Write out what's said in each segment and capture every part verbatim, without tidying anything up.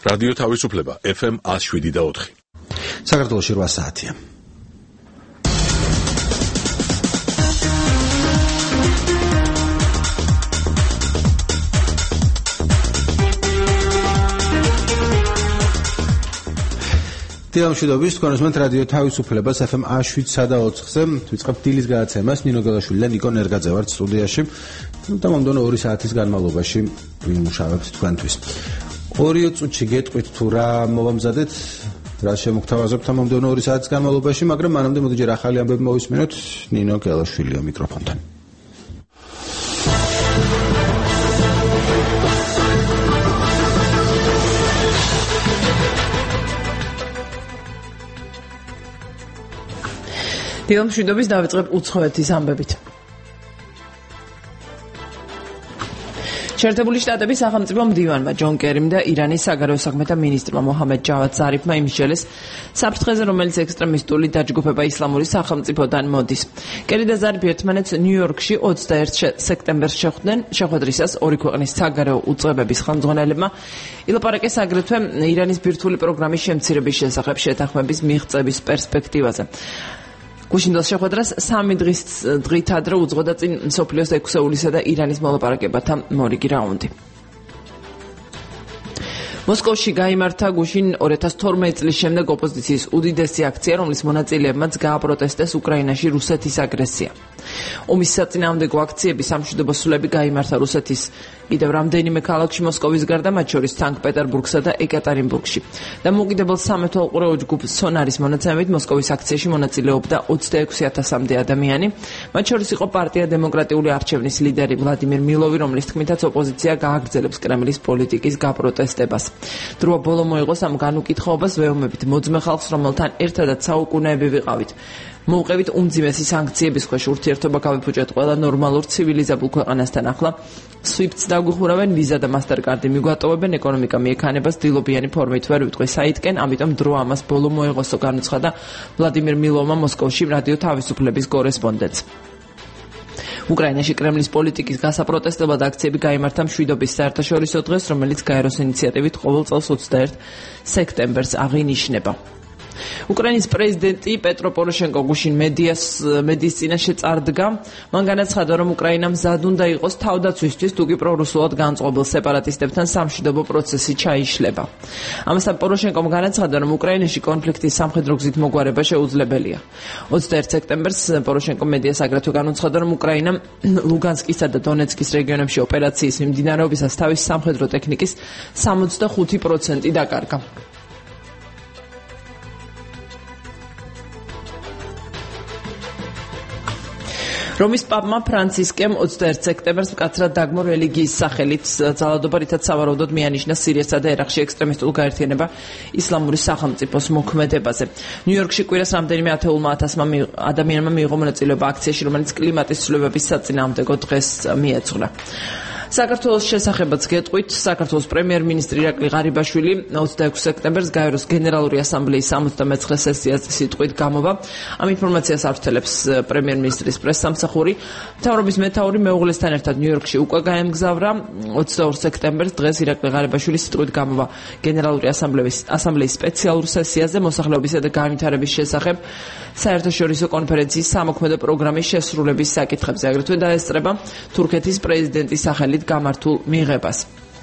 რადიო თავისუფლება ეფ ემ one oh seven და four. საქართველოში რვა საათია. დილამშვიდობის თქვენს რადიო თავისუფლებას ეფ ემ one oh seven და four-ზე ვიწყებთ დილის გადაცემას. ნინო გელაშვილი და ნიკო ნერგაძე ვართ სტუდიაში. და მომდევნო ორი საათის განმავლობაში ვიმუშავებთ თქვენთვის. ორი წუთში გეტყვით თუ რა მოვამზადეთ, რა შემოგთავაზებთ ამ მომდევნო ორი საათის განმავლობაში, მაგრამ მანამდე მოდი ჯერ ახალი ამბები მოვისმინოთ. ნინო გელაშვილია მიკროფონთან. დილამშვიდობის დავიწყებ უცხოეთის ამბებით. შეერთებული შტატების სახელმწიფო მდივანმა ჯონ კერიმ და ირანის საგარეო საქმეთა მინისტრმა მოჰამედ ჯავად ზარიფმა იმსჯელეს საფრთხეზე, რომელიც ექსტრემისტული დაჯგუფება ისლამური სახელმწიფოდან მოდის. კერი და ზარიფი ერთმანეთს ნიუ-იორკში twenty-first სექტემბერს შეხვდნენ. შეხვედრისას ორი ქვეყნის საგარეო უწყებების ხელმძღვანელებმა ილაპარაკეს აგრეთვე ირანის ბირთვული პროგრამის შემცირების შესახებ შეთანხმების მიღწევის პერსპექტივაზე. გუშინდელ შეხვედრას სამი დღის დღით ადრე უძღვოდა წინ მსოფლიოს ექვსეულისა და ირანის მოლაპარაკებათა მორიგი რაუნდი. მოსკოვში გაიმართა გუშინ two thousand twelve წლის შემდეგ ოპოზიციის უდიდესი აქცია, რომლის მონაწილეებმაც გააპროტესტეს უკრაინაში რუსეთის აგრესია. ომის საწინააღმდეგო აქციები სამშვიდობო სულები გაიმართა რუსეთის კიდევ რამდენიმე ქალაქში მოსკოვის გარდა, მათ შორის სანქტ-პეტერბურგსა და ეკატერინბურგში. დამოუკიდებელ სამეთვალყურეო ჯგუფ სონარის მონაცემებით მოსკოვის აქციაში მონაწილეობდა twenty-six thousand-მდე ადამიანი, მათ შორის იყო პარტია დემოკრატიული არჩევნის ლიდერი ვლადიმირ მილოვი, რომლის თქმითაც ოპოზიცია გააგრძელებს კრემლის პოლიტიკის გაპროტესტებას. დროა ბოლო მოიღოს ამ განუკითხაობას ვეომებით მოძმე ხალხს, რომელთან ერთადაც საუკუნეები ვიყავით. მოუყევით უმძიმესი სანქციების ქვეშ ურთიერთობა გავიფუჭეთ ყველა ნორმალურ ცივილიზებულ ქვეყანასთან. ახლა სვიფტს დაგვიხურავენ, ვიზა და მასტერკარდი მიგვატოვებენ, ეკონომიკა მიექანებას დილობიანი ფორმით ვერ ვიტყვი საითკენ, ამიტომ დრო ამას ბოლო მოიღოსო, განუცხადა ვლადიმირ მილოვმა მოსკოვში რადიო თავისუფლების კორესპონდენტს. უკრაინაში კრემლის პოლიტიკის გასაპროტესტებად აქციები გაიმართა მშვიდობის საერთაშორისო დღეს, რომელიც გაეროს ინიციატივით ყოველ წელს twenty-third სექტემბერს აღინიშნება. უკრაინის პრეზიდენტი პეტრო პოროშენკო გუშინ მედიას მედიის წინაშე წარდგა. მან განაცხადა, რომ უკრაინა მზად უნდა იყოს თავდაცვისთვის, თუკი პრორუსულად განწყობილ სეპარატისტებთან სამშვიდობო პროცესი ჩაიშლება. ამასთან პოროშენკომ განაცხადა, რომ უკრაინაში კონფლიქტის სამხედრო გზით მოგვარება შეუძლებელია. twenty-third სექტემბერს პოროშენკომ მედიას აგრეთვე განაცხადა, რომ უკრაინა ლუგანსკისა და დონეცკის რეგიონებში ოპერაციის მიმდინარეობისას თავის სამხედრო ტექნიკის sixty-five percent დაკარგა. რომის პაპმა ფრანცისკემ twenty-third სექტემბერს მკაცრად დაგმო რელიგიის სახელით ძალადობა, რითაც სავარაუდოდ მიანიშნა სირიასა და ერაყში ექსტრემისტულ გაერთიანება ისლამური სახელმწიფოს მოქმედებაზე. ნიუ-იორკში კვირას რამდენიმე ათეულმა ათასმა ადამიანმა მიიღო მონაწილეობა აქციაში, რომელიც კლიმატის ცვლილებების საწინააღმდეგო დღეს მიეძღვნა. საქართველოს შესახებაც გეტყვით. საქართველოს პრემიერ-მინისტრი ირაკლი ღარიბაშვილი twenty-six სექტემბერს გაეროს გენერალური ასამბლეის sixty-nine სესიაზე სიტყვით გამოვა. ამ ინფორმაციას ავრცელებს პრემიერ-მინისტრის პრესსამსახური. მთავრობის მეთაური მეუღლესთან ერთად ნიუ-იორკში უკვე გაემგზავრა. twenty-four სექტემბერს დღეს ირაკლი ღარიბაშვილი სიტყვით გამოვა გენერალური ასამბლეის ასამბლეის სპეციალურ სესიაზე მოსახლეობისა და განვითარების შესახებ საერთაშორისო კონფერენციის სამოქმედო პროგრამის შესრულების საკითხებზე. აგრეთვე დაესწრება თურქეთის პრეზიდენტის სახელით გამართულ მიღებას.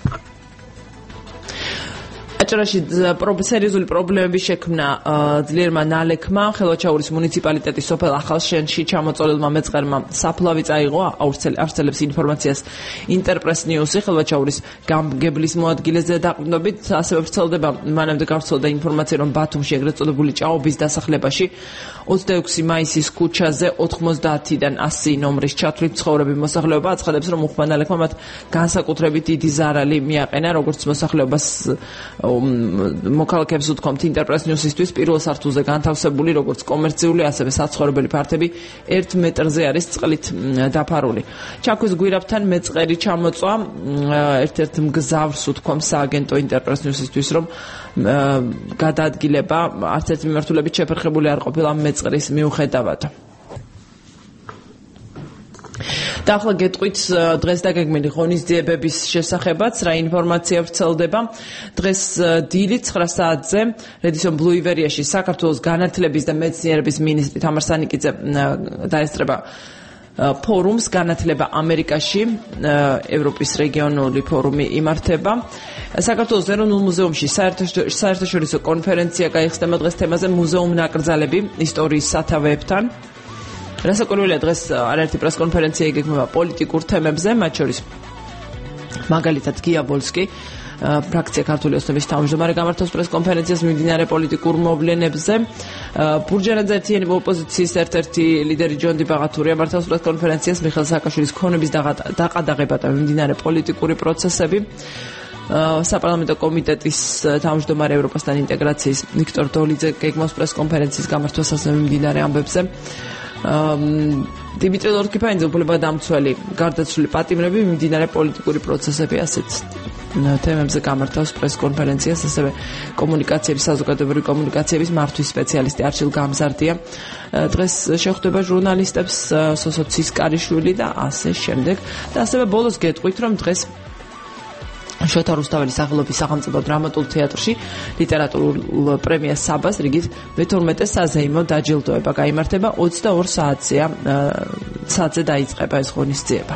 აჭარაში სერიოზული პრობლემები შექმნა ძლიერმა ნალექმა. ხელვაჩაურის მუნიციპალიტეტის სოფელ ახალშენში ჩამოწოლილმა მეწყერმა საფლავი წაიღო, ავრცელებს ინფორმაციას ინტერპრეს ნიუსი. ხელვაჩაურის გამგებლის მოადგილეზე დაყრდნობით ასევე ვრცელდება მანამდე გავრცელდა ინფორმაცია, რომ ბათუმში ეგრეთ წოდებული ჭაობის დასახლებაში twenty-six მაისის ქუჩაზე ninety-დან one hundred ნომრის ჩათვლით ცხოვრები მოსახლეობა აცხადებს, რომ უხმა ნალექმა მათ განსაკუთრებით დიდი ზარალი მიაყენა, როგორც მოსახლეობას მოქალაქეებს უთქვამთ ინტერპრეს ნიუსისთვის, პირველ სართულზე განთავსებული როგორც კომერციული, ასევე საცხოვრებელი ფართები one მეტრზე არის წყლით დაფარული. ჩაქვის გვირაბთან მეწყერი ჩამოწვა. ერთ-ერთ მგზავრს უთქვამს სააგენტო ინტერპრეს ნიუსისთვის, რომ გადაადგილება არც ერთი მიმართულებით შეფერხებული არ ყოფილა მეწყრის მიუხედავად. და ახლა გეტყვით დღეს დაგეგმილი ღონისძიებების შესახებაც, რა ინფორმაცია ვრცელდება. დღეს დილით ცხრა საათზე რედისონ ბლუ ივერიაში საქართველოს განათლების და მეცნიერების მინისტრი თამარ სანიკიძე დაესწრება ფორუმს განათლება ამერიკაში, ევროპის რეგიონული ფორუმი იმართება. საქართველოს ეროვნულ მუზეუმში საერთაშორისო კონფერენცია გაიხსნება დღეს თემაზე მუზეუმ ნაკრძალები ისტორიის სათავეებთან. რასაკვირველია, დღეს არაერთი პრესკონფერენცია იგეგმება პოლიტიკურ თემებზე, მათ შორის მაგალითად გია ბოლსკი ფრაქცია ქართული ოცნების თავმჯდომარე გამართავს პრესკონფერენციას მიმდინარე პოლიტიკურ მოვლენებზე. ბურჯანაძე ერთიანი ოპოზიციის ერთ-ერთი ლიდერი ჯონდი ბაღათურია მართავს პრესკონფერენციას მიხეილ სააკაშვილის ქონების დაყადაღება და მიმდინარე პოლიტიკური პროცესები. საპარლამენტო კომიტეტის თავმჯდომარე ევროპასთან ინტეგრაციის ვიქტორ დოლიძე გეგმავს პრესკონფერენციის გამართვას ასევე მიმდინარე ამბებზე. დიმიტრი ლორკიფაინძე უფლებადამცველი გარდაცვლილი პატიმრები მიმდინარე პოლიტიკური პროცესები ასეთ თემებზე გამართავს პრესკონფერენციას, ასევე კომუნიკაციების საზოგადოებრივი კომუნიკაციების მართვის სპეციალისტი არჩილ გამზარდია დღეს შეხვდება ჟურნალისტებს, სოსო ცისკარიშვილი და ასე შემდეგ. და ასევე ბოლოს გეტყვით, რომ დღეს შოთა რუსთაველის სახელობის სახელმწიფო დრამატულ თეატრში ლიტერატურულ პრემიას საბას რიგით მეთორმეტე საზეიმო დაჯილდოება გაიმართება. ოცდაორ საათზეა საათზე დაიწყება ეს ღონისძიება.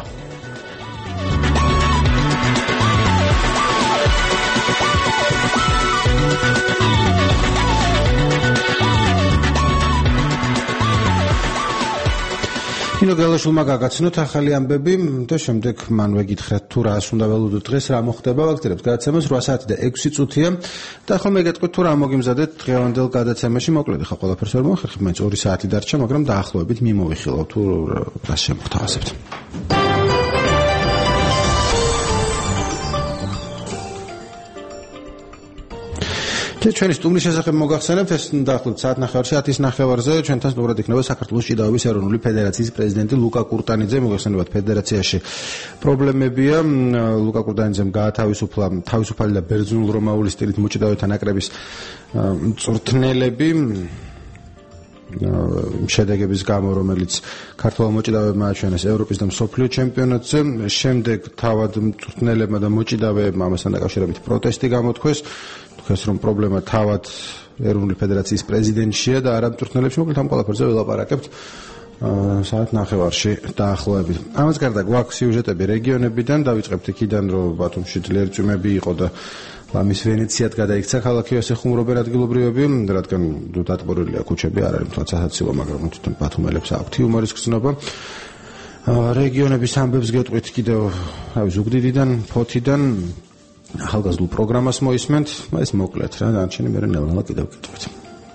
ნინო გელაშვილმა გაგაცნოთ ახალი ამბები და შემდეგ მან ვეკითხეთ თუ რას უნდა ველოდოთ დღეს, რა მოხდება. ვაგრძელებთ გადაცემას, რვა საათი და ექვსი წუთია და ახლა მე გეტყვით თუ რა მოგიმზადეთ დღევანდელ გადაცემაში. მოკლედ ხა ყველაფერს ვერ მოვახერხებ, მაინც ორი საათი დარჩა, მაგრამ დაახლოებით მიმოვიხილავ თუ რას შემოგთავაზებთ. ჩვენი სტუმრის შესახებ მოგახსენებთ, ეს დაახლოებით საათნახევარში ათის ნახევარზე ჩვენთან სტუმრად იქნება საქართველოს ჭიდაობის ეროვნული ფედერაციის პრეზიდენტი ლუკა კურტანიძე. მოგახსენებათ, ფედერაციაში პრობლემებია. ლუკა კურტანიძემ გაათავისუფლა თავისუფალი და ბერძნულ-რომაული სტილით მოჭიდავეთა ნაკრების მწვრთნელები შედეგების გამო, რომელიც ქართველ მოჭიდავეებმა აჩვენეს ევროპის და მსოფლიო ჩემპიონატზე. შემდეგ თავად მწვრთნელებმა და მოჭიდავეებმა ამასთან დაკავშირებით პროტესტი გამოთქვეს. თქვენს რომ პრობლემა თავად ეროვნული ფედერაციის პრეზიდენტშია და არა მწვრთნელებში. მოკლედ ამ ყველაფერზე ველაპარაკებთ საათ ნახევარში დაახლოებით. ამას გარდა გვაქვს სიუჟეტები რეგიონებიდან. დავიწყებთ იქიდან, რომ ბათუმში ძლიერი წვიმები იყო და ლამის ვენეციად გადაიქცა ქალაქი, ასე ხუმრობენ ადგილობრივები, რადგან დატბორილია ქუჩები, არ არის თვალ სასაცილო, მაგრამ თვითონ ბათუმელებს აქვთ იუმორის გზნობა. რეგიონების ამბებს გეტყვით კიდევ რავი ზუგდიდიდან, ფოთიდან ახალგაზრდულ პროგრამას მოისმენთ, ეს მოკლედ რა, დანარჩენი მე ნელ-ნელა კიდევ გეტყვით.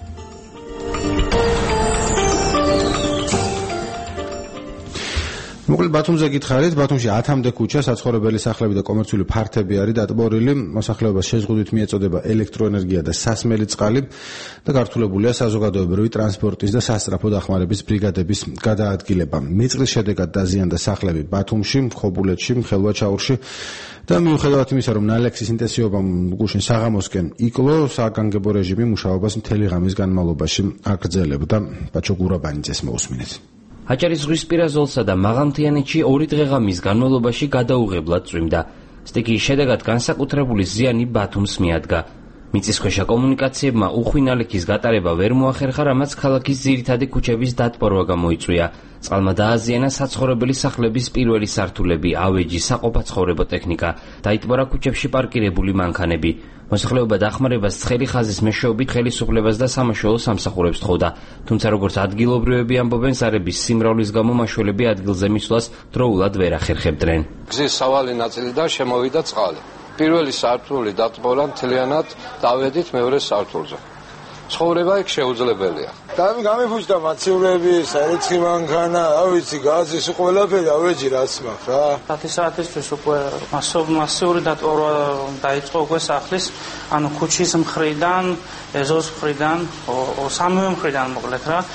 მოკლედ ბათუმზე გითხარით, ბათუმში ათამდე ქუჩა, საცხოვრებელი სახლები და კომერციული ფართები არის დატბორილი. მოსახლეობას შეზღუდვით მიეწოდება ელექტროენერგია და სასმელი წყალი და გართულებულია საზოგადოებრივი ტრანსპორტის და სასწრაფო დახმარების ბრიგადების გადაადგილება. მეწყრის შედეგად დაზიანდა სახლები ბათუმში, ხობულეთში, ხელვაჩაურში და მიუხედავად იმისა, რომ ნალექსის ინტენსივობა გუშინ საღამოსკენ იკლო, საგანგებო რეჟიმი მუშაობას მთელი ღამის განმავლობაში აგრძელებდა. ბაჩო გურაბანიძეს მოусმინეთ. აჭარის ზღვისპირა ზოლსა და მაღალმთიანეთში ორი დღე-ღამის განმავლობაში გადაუღებლად წვიმდა. სტიქიის შედეგად განსაკუთრებული ზიანი ბათუმს მიადგა. მიწისქვეშა კომუნიკაციებმა უხვი ნალექის გატარება ვერ მოახერხა, რამაც ქალაქის ძირითადი ქუჩების დატბორვა გამოიწვია. წყალმა დააზიანა საცხოვრებელი სახლების პირველი სართულები, ავეჯი, საყოფაცხოვრებო ტექნიკა, დაიტბორა ქუჩებში პარკირებული მანქანები. მოსახლეობა დახმარებას ცხელი ხაზის მეშვეობით ხელისუფლებას და სამაშველო სამსახურებს თხოვდა. თუმცა როგორც ადგილობრივები ამბობენ, ზარების სიმრავლის გამო მაშველები ადგილზე მისვლას დროულად ვერ ახერხებდნენ. გზის სავალი ნაწილიდან შემოვიდა წყალი. პირველი სართული დატბორა მთლიანად, დავედით მეორე სართულზე. ცხოვრება იქ შეუძლებელია. გამიფუჭდა მაცევრები, საერცხი მანქანა, ავიცი, გაზის ყველაფერი, ავეჯი რაც მაქვს რა. ათი საათისთვის უკვე მასიური დატბორვა დაიწყო უკვე სახლის, ანუ ქუჩის მხრიდან, ეზოს მხრიდან, სამივე მხრიდან მოკლედ რა.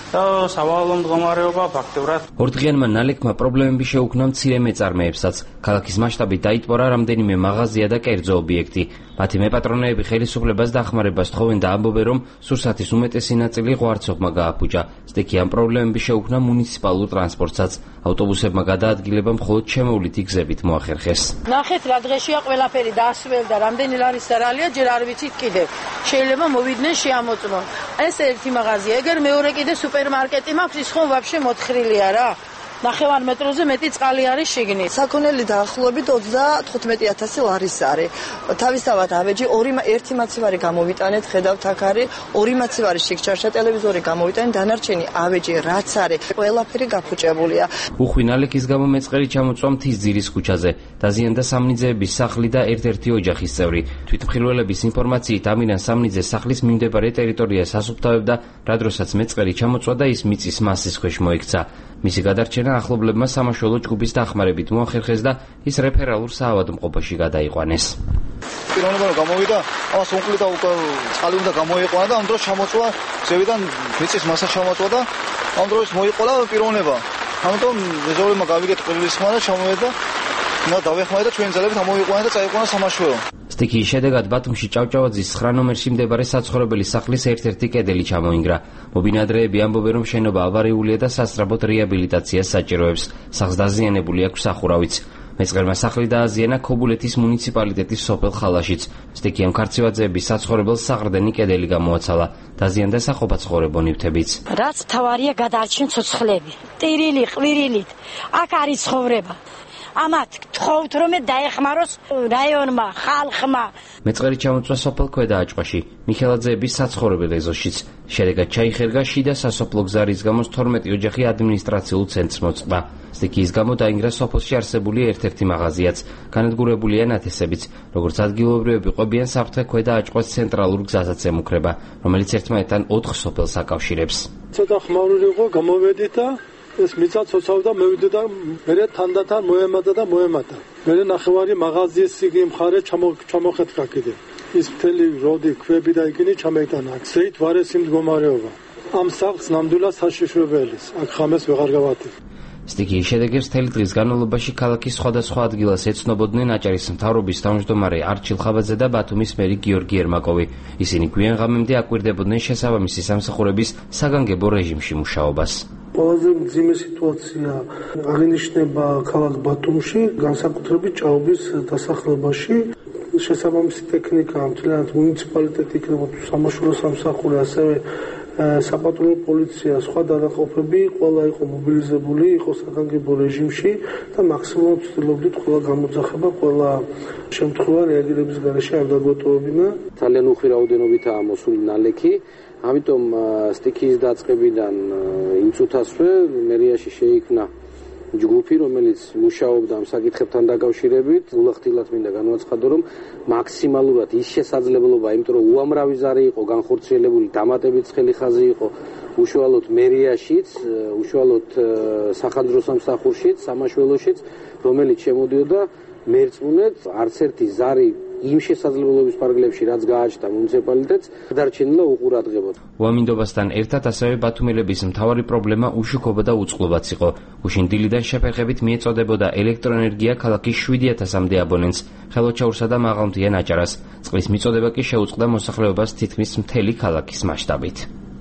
და სავალალო მდგომარეობა ფაქტობრივად ორდღიანმა ნალექმა პრობლემები შეუქმნა მცირე მეწარმეებსაც. ქალაქის მასშტაბით დაიტბორა რამდენიმე მაღაზია და კერძო ობიექტი. მათი მეპატრონეები ხელისუფლებას დახმარებას თხოვენ და ამბობენ, რომ სურსათის უმეტესი ნაწილი ღვარცობმა გააფუჭა. სტიქიან პრობლემები შეუქმნა მუნიციპალურ ტრანსპორტსაც. ავტობუსებმა გადაადგილება მხოლოდ შემოვლითი გზებით მოახერხეს. ნახეთ რა დღეშია ყველაფერი დაასრულდა, რამდენი ლარის დარალია, ჯერ არ ვიცით კიდევ. შეიძლება მოვიდნენ შეამოწმონ. ეს ერთი მაღაზია, ეგერ მეორე კიდე სუპერმარკეტი მაქვს, ის ხომ ვაფშე მოთხრილია რა. ნახევარ მეტროზე მეტი წყალი არის შიგნით. საქონელი დაახლოებით ოცდათხუთმეტი ათასი ლარის არის. თავისთავად ავეჯი ორი ერთი მაცივარი გამოვიტანეთ, ხედავთ აქ არის ორი მაცივარი შიგჩარშა ტელევიზორი გამოვიტანეთ, დანარჩენი ავეჯი რაც არის, ყველაფერი გაფუჭებულია. უხვი ნალექის გამო მეწყერი ჩამოწვა მთისძირის ქუჩაზე. დაზიანდა სამნიძეების სახლი და ერთ-ერთი ოჯახის წევრი. თვითმხილველების ინფორმაციით ამირან სამნიძე სახლის მიმდებარე ტერიტორიას ასუფთავებდა, რა დროსაც მეწყერი ჩამოწვა და ის მიწის მასის ქვეშ მოიქცა. მისი გადარჩენა ახლობლებმა სამაშველო ჯგუფის დახმარებით მოახერხეს და ის რეფერალურ საავადმყოფოში გადაიყვანეს. პიროვნება გამოვიდა, ამას უმკლიდა წყალი უნდა გამოიყვანა და ამ დროს ჩამოწვა ზევიდან მიწის მასა ჩამოწვა და ამ დროს მოიყოლა პიროვნება. ამიტომ მეზობლებმა გავიგეთ ყველის ხმა და ჩამოვედა და დავეხმარა და ჩვენი ძალებით ამოიყვანა და წაიყვანა სამაშველო. სტიქიის შედეგად ბათუმში ჭავჭავაძის ცხრა ნომერში მდებარე საცხოვრებელი სახლის ერთ-ერთი კედელი ჩამოინგრა. მობინადრეები ამბობენ, რომ შენობა ავარიულია და სასწრაფოდ რეაბილიტაციას საჭიროებს. სახლს დაზიანებული აქვს სახურავიც. მეწყერმა სახლი დააზიანა ქობულეთის მუნიციპალიტეტის სოფელ ხალაშიც. სტიქიამ ქარცევაძეების საცხოვრებელს საყრდენი კედელი გამოაცალა. დაზიანდა საყოფაცხოვრებო ნივთებიც. რაც თავარია გადარჩენ ცოცხლები. ტირილი, ყვირილით. აქ არის ცხოვრება. ამათ გთხოვთ რომ დაეხმაროს რაიონმა, ხალხმა. მეწყერი ჩამოწვა სოფელ ქვედააჭყვაში, მიხელაძეების საცხოვრებელ ეზოშიც. შედეგად ჩაიხერგა შიდა სასოფლო გზა, რის გამოც თორმეტი ოჯახი ადმინისტრაციულ ცენტრს მოწყდა. სტიქიის გამო დაინგრა სოფელში არსებული ერთ-ერთი მაღაზიაც. განადგურებულია ნათესებიც. როგორც ადგილობრივები ყვებიან, საფრთხე ქვედააჭყვას ცენტრალურ გზასაც ემუქრება, რომელიც ერთმანეთთან ოთხ სოფელს აკავშირებს. ცოტა ხმაურული იყო, გამოვედით და ეს მიწა ცოცავდა, მევიდა და მე თანდათან მოემატა და მოემატა. მე ნახევარი მაღაზიის სიგი მხარე ჩამოხეთქა კიდე. ის მთელი როდი, ქვები და იგინი ჩამეიტანა. ზეით ვარესი მდგომარეობა. ამ სახლს ნამდვილად საშიშრებელის. აქ ხამეს ვეღარ გავატირ. სტიქიის შედეგებს მთელი დღის განმავლობაში ქალაქის სხვადასხვა ადგილას ეცნობოდნენ აჭარის მთავრობის თავმჯდომარე არჩილ ხაბაძე და ბათუმის მერი გიორგი ერმაკოვი. ისინი გვიან ღამემდე აკვირდებოდნენ შესაბამისი სამსახურების საგანგებო რეჟიმში მუშაობას. ყველაზე მძიმე სიტუაცია აღინიშნება ქალაქ ბათუმში, განსაკუთრებით ჭაობის დასახლებაში. შესაბამისი ტექნიკა, მთლიანად მუნიციპალიტეტი, სამაშველო სამსახური, ასევე საპატრულო პოლიცია, სხვა დანაყოფები ყველა იყო მობილიზებული, იყო საგანგებო რეჟიმში და მაქსიმუმად ვცდილობდით ყველა გამოძახება, ყველა შემთხვევა რეაგირების გარეშე არ დაგვეტოვებინა. ძალიან უხვი რაოდენობითაა მოსული ნალექი. ამიტომ სტიქიის დაწყებიდან იმ წუთასვე მერიაში შეიქმნა ჯგუფი, რომელიც მუშაობდა ამ საკითხებთან დაკავშირებით. გულახდილად მინდა განვაცხადო, რომ მაქსიმალურად ის შესაძლებლობა, იმიტომ რომ უამრავი ზარი იყო განხორციელებული, დამატებით ცხელი ხაზი იყო უშუალოდ მერიაშიც, უშუალოდ სახანძრო სამსახურშიც, სამაშველოშიც, რომელიც შემოდიოდა მერწმუნედ, არც ერთი ზარი იმ შესაძლებლობის ფარგლებში, რაც გააჩნდა მუნიციპალიტეტს, დარჩენილა უყურადღებოდ. უამინდობასთან ერთად ასევე ბათუმელების მთავარი პრობლემა უშუქობა და უწყლობაც იყო. გუშინ დილიდან შეფერხებით მიეწოდებოდა ელექტროენერგია ქალაქის შვიდი ათასამდე აბონენტს, ხელოჩაურსა და მაღალმთიან აჭარას. წყლის მიწოდება კი შეუწყდა მოსახლეობას თითქმის მთელი ქალაქის მასშტაბით.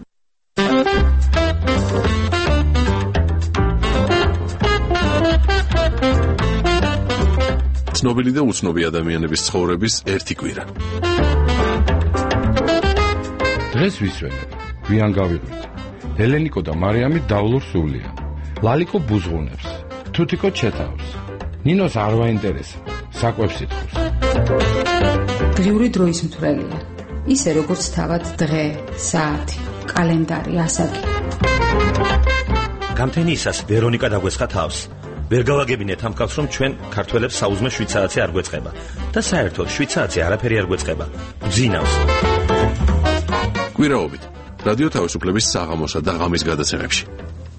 ცნობილი და უცნობი ადამიანების ცხოვრების ერთი კვირა. დღეს ვისვენებ, გვიან გავიღვიძ. ელენიკო და მარიამი დავლურ სულია. ლალიკო ბუზღუნებს, თუთიკო ჩეთავს. ნინოს არ ვაინტერესებს, საკვებს ითხოვს. დღიური დროის მთვრელია. ისე როგორც თავად დღე, საათი, კალენდარი, ასაკი. გამთენიისას ვერონიკა დაგვესხა თავს. ვერ გავაგებინეთ ამ კაცს, რომ ჩვენ ქართველებს საუზმე შვიდ საათზე არ გვეწყება და საერთოდ შვიდ საათზე არაფერი არ გვეწყება. გძინავს. კვირაობით რადიო თავისუფლების საღამოსა და ღამის გადაცემებში.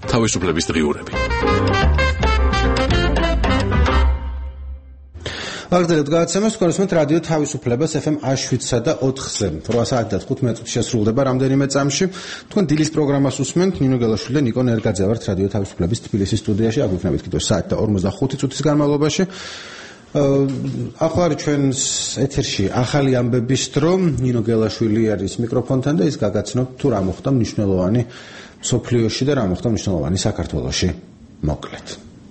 თავისუფლების დღიურები. აგრძელებთ გადაცემას კონსუმენტ რადიო თავისუფლებას ეფ ემ შვიდსა და ოთხზე. რვა საათი და თხუთმეტ წუთი შესრულდება რამდენიმე წამში. თქვენ დილის პროგრამას უსმენთ. ნინო გელაშვილი და ნიკო ნერგაძე ვართ რადიო თავისუფლების თბილისის სტუდიაში. აგვიქნებით კიდევ საათი და ორმოცდახუთი წუთის განმავლობაში. ახლა არის ჩვენს ეთერში ახალი ამბების დრო. ნინო გელაშვილი არის მიკროფონთან და ის გაგაცნობთ თუ რა მოხდა მნიშვნელოვანი სოფლიოში და რა მოხდა მნიშვნელოვანი საქართველოში. მოკლედ.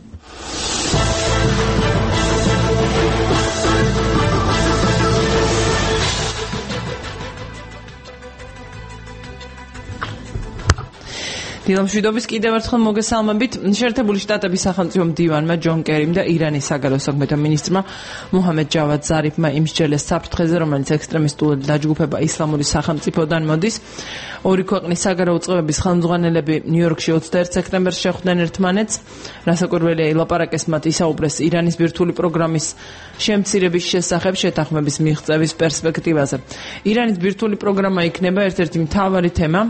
დილამშვიდობის კიდევ ერთხელ მოგესალმებით. შეერთებული შტატების სახელმწიფო მდივანმა ჯონ კერიმ და ირანის საგარეო საქმეთა მინისტრმა მუჰამედ ჯავად ზარიფმა იმსჯელეს საფრთხეზე, რომელიც ექსტრემისტული დაჯგუფება ისლამური სახელმწიფოდან მოდის. ორი ქვეყნის საგარეო წყობების ხელმძღვანელები ნიუ-იორკში ოცდაერთ სექტემბერს შეხვდნენ ერთმანეთს. რასაკვირველია, ილაპარაკეს მათ ისაუბრეს ირანის ბირთვული პროგრამის შემცირების შესახებ შეთანხმების მიღწევის პერსპექტივაზე. ირანის ბირთვული პროგრამა იქნება ერთ-ერთი მთავარი თემა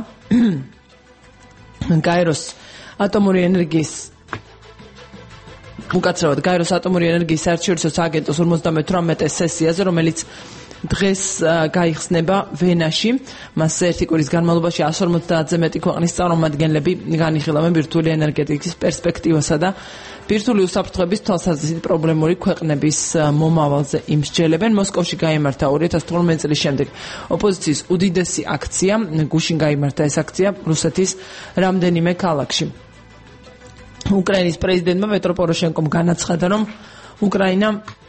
გაეროს ატომური ენერგიის უკაცრავად გაეროს ატომური ენერგიის საერთაშორისო სააგენტოს ორმოცდამეთვრამეტე სესიაზე, რომელიც დღეს გაიხსნება ვენაში. მასზე ერთი კვირის განმავლობაში εκατს ორმოცდაათზე მეტი ქვეყნის წარმომადგენლები განიხილავენ ბირთვული ენერგეტიკის პერსპექტივასა და ბირთვული უსაფრთხოების თვალსაზრისით პრობლემური ქვეყნების მომავალზე იმსჯელებენ. მოსკოვში გაიმართა ორი ათას თორმეტი წლის შემდეგ ოპოზიციის უდიდესი აქცია. გუშინ გაიმართა ეს აქცია რუსეთის რამდენიმე ქალაქში. უკრაინის პრეზიდენტმა პეტრო პოროშენკომ განაცხადა, რომ უკრაინა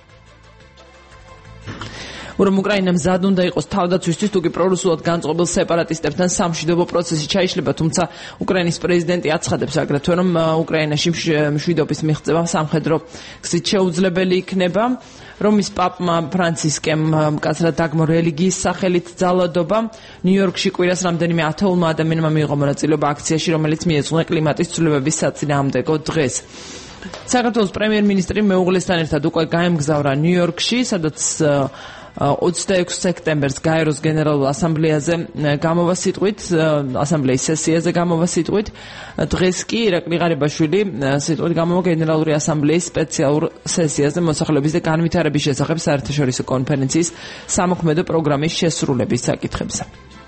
რომ უკრაინა მზად უნდა იყოს თავდაცვისთვის, თუ კი პრორუსულად განწყობილ სეპარატისტებთან სამშვიდობო პროცესი ჩაიშლება, თუმცა უკრაინის პრეზიდენტი აცხადებს აგრეთვე, რომ უკრაინაში მშვიდობის მიღწევა სამხედრო გზით შეუძლებელი იქნება. რომის პაპმა ფრანცისკემ მკაცრად დაგმო რელიგიის სახელით ძალადობა. ნიუ-იორკში კვირას რამდენიმე ათეულმა ადამიანმა მიიღო მონაწილეობა აქციაში, რომელიც მიეძღვნა კლიმატის ცვლილებების საწინააღმდეგო დღეს. საქართველოს პრემიერ-მინისტრი მეუღლესთან ერთად უკვე გაემგზავრა ნიუ-იორკში, სადაც ოცდაექვსი სექტემბერს გაეროს გენერალურ ასამბლეაზე გამოვა სიტყვით, ასამბლეის სესიაზე გამოვა სიტყვით. დღეს კი ირაკლი ღარიბაშვილი სიტყვით გამოვა გენერალური ასამბლეის სპეციალურ სესიაზე მოსახლეობის და განვითარების შესახებ საერთაშორისო კონფერენციის სამოქმედო პროგრამის შესრულების საკითხებზე.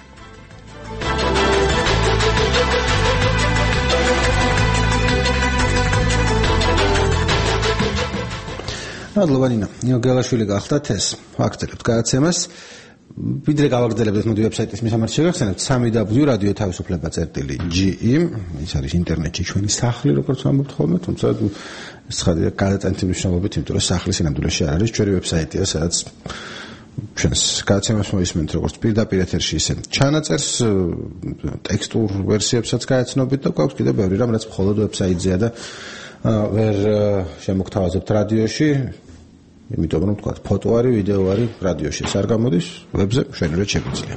მადლობა ნინო. ნინო გელაშვილი გახლდათ ეს. ვაგრძელებთ გადაცემას. ვიდრე გავაგრძელებთ მოდი ვებსაიტის მისამართი შეგახსენებთ სამი დაბლიუ რადიო თავისუფლება წერტილი ჯი ი. ის არის ინტერნეტში ჩვენი სახლი, როგორც ვამბობთ ხოლმე, თუმცა ეს ხადი გადაწყვეტილი მნიშვნელობით, იმიტომ რომ სახლის ინამდვილეში არ არის ჩვენი ვებსაიტია, სადაც ჩვენს გადაცემას მოისმენთ როგორც პირდაპირ ეთერში, ისე ჩანაწერს, ტექსტურ ვერსიებსაც გაეცნობით და გვაქვს კიდევ ბევრი რამ, რაც მხოლოდ ვებსაიტზეა და ვერ შემოგთავაზებთ რადიოში. იმიტომ რომ თქვა ფოტო არის, ვიდეო არის, რადიოში ეს არ გამოდის, ვებზე მშვენივრად შეგვიძლია.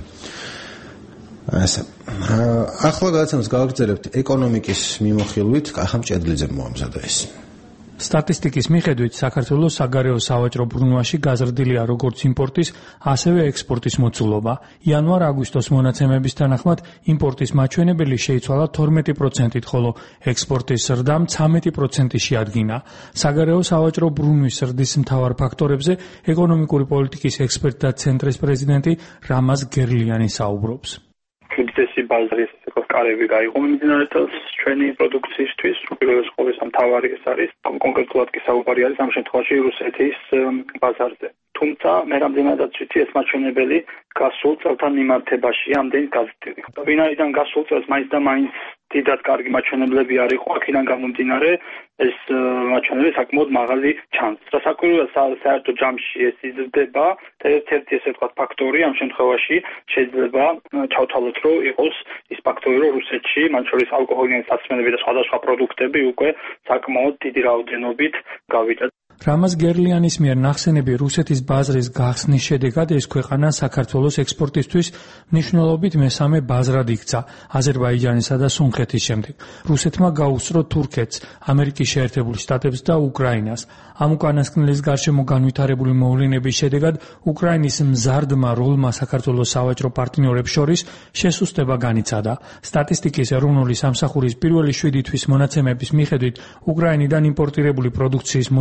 ასე. ახლა გადაცემას გავაგრძელებთ ეკონომიკის მიმოხილვით, კახა მჭედლიძემ მოამზადა ეს. სტატისტიკის მიხედვით საქართველოს საგარეო სავაჭრო ბრუნვაში გაზრდილია როგორც იმპორტის, ასევე ექსპორტის მოცულობა. იანვარ-აგვისტოს მონაცემების თანახმად იმპორტის მაჩვენებელი შეიცვალა თორმეტი პროცენტით, ხოლო ექსპორტის ზრდა ცამეტი პროცენტი შეადგინა. საგარეო სავაჭრო ბრუნვის ზრდის მთავარ ფაქტორებზე ეკონომიკური პოლიტიკის ექსპერტთა ცენტრის პრეზიდენტი რამაზ გერლიანი საუბრობს. უდიდესი ბაზრის კარები გაიღო მიმდინარე წელს ჩვენი პროდუქციისთვის. უპირველეს ყოვლისა მთავარი ეს არის, კონკრეტულად კი საუბარი არის ამ შემთხვევაში რუსეთის ბაზარზე. თუმცა მე რამდენადაც ვიცი, ეს მაჩვენებელი გასულ წელთან მიმართებაში ამდენ გაზრდილი. ვინაიდან გასულ წელს მაინც და მაინც დიდად კარგი მაჩვენებლები არ იყო, აქედან გამომდინარე ეს მაჩვენებელი საკმაოდ მაღალი ჩანს. რასაკვირველია, საერთო ჯამში ეს იზრდება და ერთ-ერთი ესე ვთქვათ ფაქტორი ამ შემთხვევაში შეიძლება ჩავთვალოთ, რომ იყოს ის ფაქტორი, რომ რუსეთში, მათ შორის ალკოჰოლიანი საწმენები და სხვადასხვა პროდუქტები უკვე საკმაოდ დიდი რაოდენობით გავიდა. რამაზ გერლიანის მიერ ნახსენები რუსეთის ბაზრის გახსნის შედეგად ეს ქვეყანა საქართველოს ექსპორტისთვის მნიშვნელობით მესამე ბაზრად იქცა აზერბაიჯანისა და სომხეთის შემდეგ. რუსეთმა გაუსწრო თურქეთს, ამერიკის შეერთებულ შტატებს და უკრაინას. ამ უკანასკნელის გარშემო განვითარებული მოვლენების შედეგად უკრაინის მზარდმა როლმა საქართველოს სავაჭრო პარტნიორებს შორის შესუსტება განიცადა. სტატისტიკის ეროვნული სამსახურის პირველი შვიდი თვის მონაცემების მიხედვით უკრაინიდან იმპორტირებული პროდუქციის მოცულობა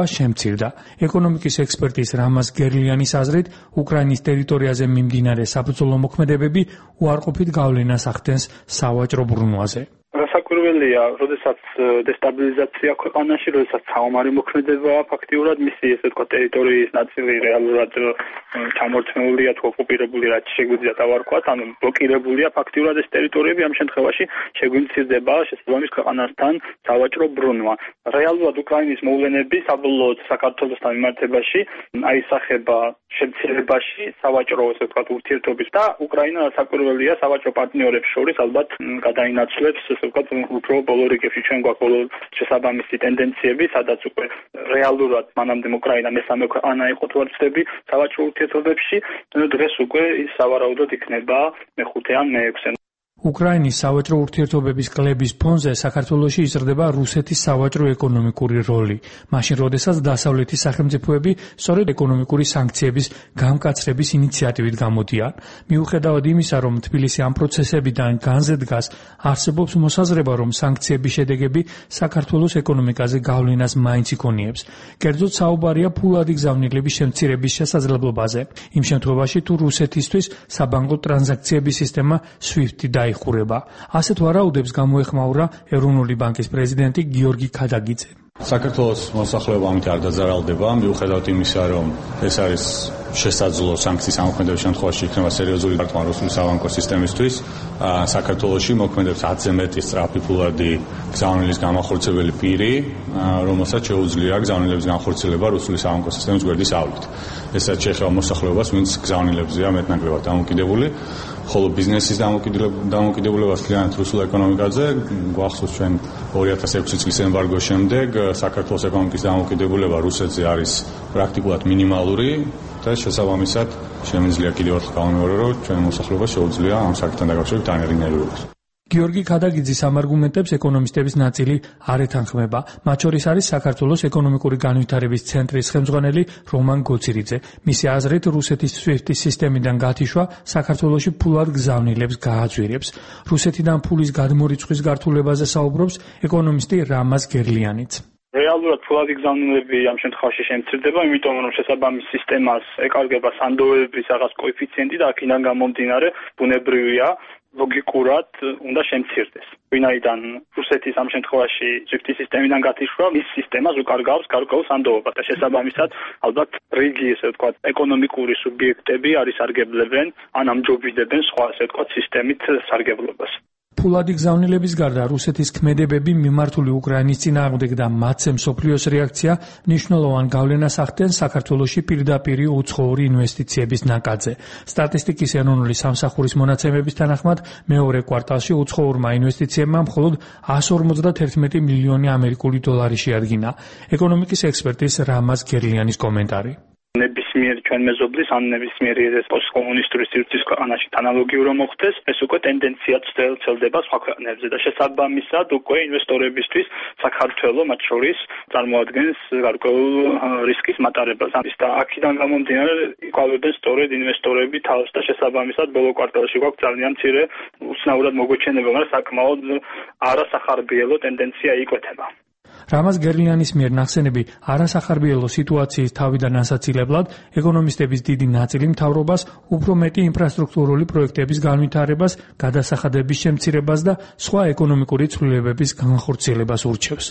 შემცირდა. ეკონომიკის ექსპერტის რამაზ გერლიანის აზრით, უკრაინის ტერიტორიაზე მიმდინარე საბრძოლო მოქმედებები უარყოფით გავლენას ახდენს სავაჭრო ბრუნვაზე. რასაკვირველია, როდესაც დესტაბილიზაცია ქვეყანაში, როდესაც საომარი მოქმედებაა, ფაქტიურად მისი ესე თქვა ტერიტორიის ნაწილი რეალურად ჩამორთმეულია თუ ოკუპირებული, რაც შეგვიძლია დავარქვათ, ანუ ბლოკირებულია ფაქტიურად ეს ტერიტორიები, ამ შემთხვევაში შეგვიმცირდება შესაბამის ქვეყანასთან სავაჭრო ბრუნვა. რეალურად უკრაინის მოვლენები საბოლოოდ საქართველოსთან მიმართებაში აისახება შემცირებაში სავაჭრო ესე თქვა ურთიერთობის და უკრაინა რასაკვირველია სავაჭრო პარტნიორებს შორის ალბათ გადაინაცვლებს ვთქვათ, უფრო ბოლო რიგებში ჩვენ გვაქვს ბოლო შესაბამისი ტენდენციები, სადაც უკვე რეალურად მანამდე უკრაინა მესამე ქვეყანა იყო თუ არ ვცდები სავაჭრო ურთიერთობებში, დღეს უკვე ის სავარაუდოდ იქნება მეხუთე ან მეექვსე. უკრაინის სავაჭრო ურთიერთობების კლების ფონზე საქართველოში იზრდება რუსეთის სავაჭრო-ეკონომიკური როლი, მაშინ როდესაც დასავლეთის სახელმწიფოები სწორედ ეკონომიკური სანქციების გამკაცრების ინიციატივით გამოდიან. მიუხედავად იმისა, რომ თბილისი ამ პროცესებიდან განზე დგას, არსებობს მოსაზრება, რომ სანქციების შედეგები საქართველოს ეკონომიკაზე გავლენას მაინც იქონიებს. კერძოდ საუბარია ფულადი გზავნილების შემცირების შესაძლებლობაზე, იმ შემთხვევაში, თუ რუსეთისთვის საბანკო ტრანზაქციების სისტემა SWIFT და ხურება. ასეთ ვარაუდებს გამოეხმაურა ეროვნული ბანკის პრეზიდენტი გიორგი ქადაგიძე. საქართველოს მოსახლეობა ამით არ დაძარალდება, მიუხედავად იმისა, რომ ეს არის შესაძლო სანქციის ამოქმედების შემთხვევაში იქნება სერიოზული დარტყმა რუსული საბანკო სისტემისთვის. საქართველოში მოქმედებს ათზე მეტი სწრაფი ფულადი გზავნილის გამახორციელებელი პირი, რომელსაც შეუძლია გზავნილების განხორციელება რუსული საბანკო სისტემის გვერდის ავლით. ესაც შეეხება მოსახლეობას, ვინც გზავნილებზეა მეტნაკლებად დამოკიდებული. ხოლო ბიზნესის დამოკიდებულებას მთლიანად რუსულ ეკონომიკაზე გვახსოვს ჩვენ ორი ათას ექვსი წლის ემბარგოს შემდეგ საქართველოს ეკონომიკის დამოკიდებულება რუსეთზე არის პრაქტიკულად მინიმალური და შესაბამისად შემიძლია კიდევ ერთხელ გავიმეორო, რომ ჩვენ მოსახლეობას შეუძლია ამ საკითხთან დაკავშირებით ანერინერვირდეს. გიორგი ქადაგიძის ამ არგუმენტებს ეკონომისტების ნაწილი არ ეთანხმება. მათ შორის არის საქართველოს ეკონომიკური განვითარების ცენტრის ხელმძღვანელი რომან გოცირიძე. მისი აზრით, რუსეთის SWIFT-ის სისტემიდან გათიშვა საქართველოში ფულად გზავნილებს გააძვირებს. რუსეთიდან ფულის გადმორიცხვის გართულებაზე საუბრობს ეკონომისტი რამაზ გერლიანიც. რეალურად ფულადი გზავნილები ამ შემთხვევაში შემცირდება, იმიტომ რომ შესაბამის სისტემას ეკარგება სანდოების რაღაც კოეფიციენტი და აქედან გამომდინარე ბუნებრივია ლოგიკურად უნდა შემცირდეს. ვინაიდან რუსეთის ამ შემთხვევაში SWIFT-ის სისტემიდან გათიშვა მის სისტემას უკარგავს გარკვეულ სანდოობას და შესაბამისად ალბათ რიგი ესე ვთქვათ ეკონომიკური სუბიექტები არის სარგებლებენ ან ამჯობინებენ სხვა ესე ვთქვათ სისტემით სარგებლობას. ფულადი გზავნილების გარდა რუსეთის ქმედებები მიმართული უკრაინის წინააღმდეგ და მათზე მსოფლიოს რეაქცია მნიშვნელოვან გავლენას ახდენს საქართველოში პირდაპირი უცხოური ინვესტიციების ნაკადზე. სტატისტიკის ეროვნული სამსახურის მონაცემების თანახმად მეორე კვარტალში უცხოურმა ინვესტიციებმა მხოლოდ εκατს ორმოცდაერთმეტი მილიონი ამერიკული დოლარი შეადგინა. ეკონომიკის ექსპერტის რამაზ გერლიანის კომენტარი. ნებისმიერ ჩვენ მეზობლის ან ნებისმიერი პოსტკომუნისტური სივრცის ქვეყანაში ანალოგიურ მოხდეს, ეს უკვე ტენდენცია ცელდება სხვა ქვეყნებზე და შესაბამისად უკვე ინვესტორებისთვის საქართველოს მათ შორის წარმოადგენს გარკვეულ რისკის მატარებელს. და აქედან გამომდინარე იკვალებენ სწორედ ინვესტორები თავს და შესაბამისად ბოლო კვარტალში გვაქვს ძალიან მცირე უცნაურად მოგოჩენება, მაგრამ საკმაოდ არასახარბიელო ტენდენცია იკვეთება. რამაზ გერლიანის მიერ ნახსენები არასახარბიელო სიტუაციის თავიდან ასაცილებლად ეკონომისტების დიდი ნაწილი მთავრობას უფრო მეტი ინფრასტრუქტურული პროექტების განვითარებას, გადასახადების შემცირებას და სხვა ეკონომიკური ცვლილებების განხორციელებას ურჩევს.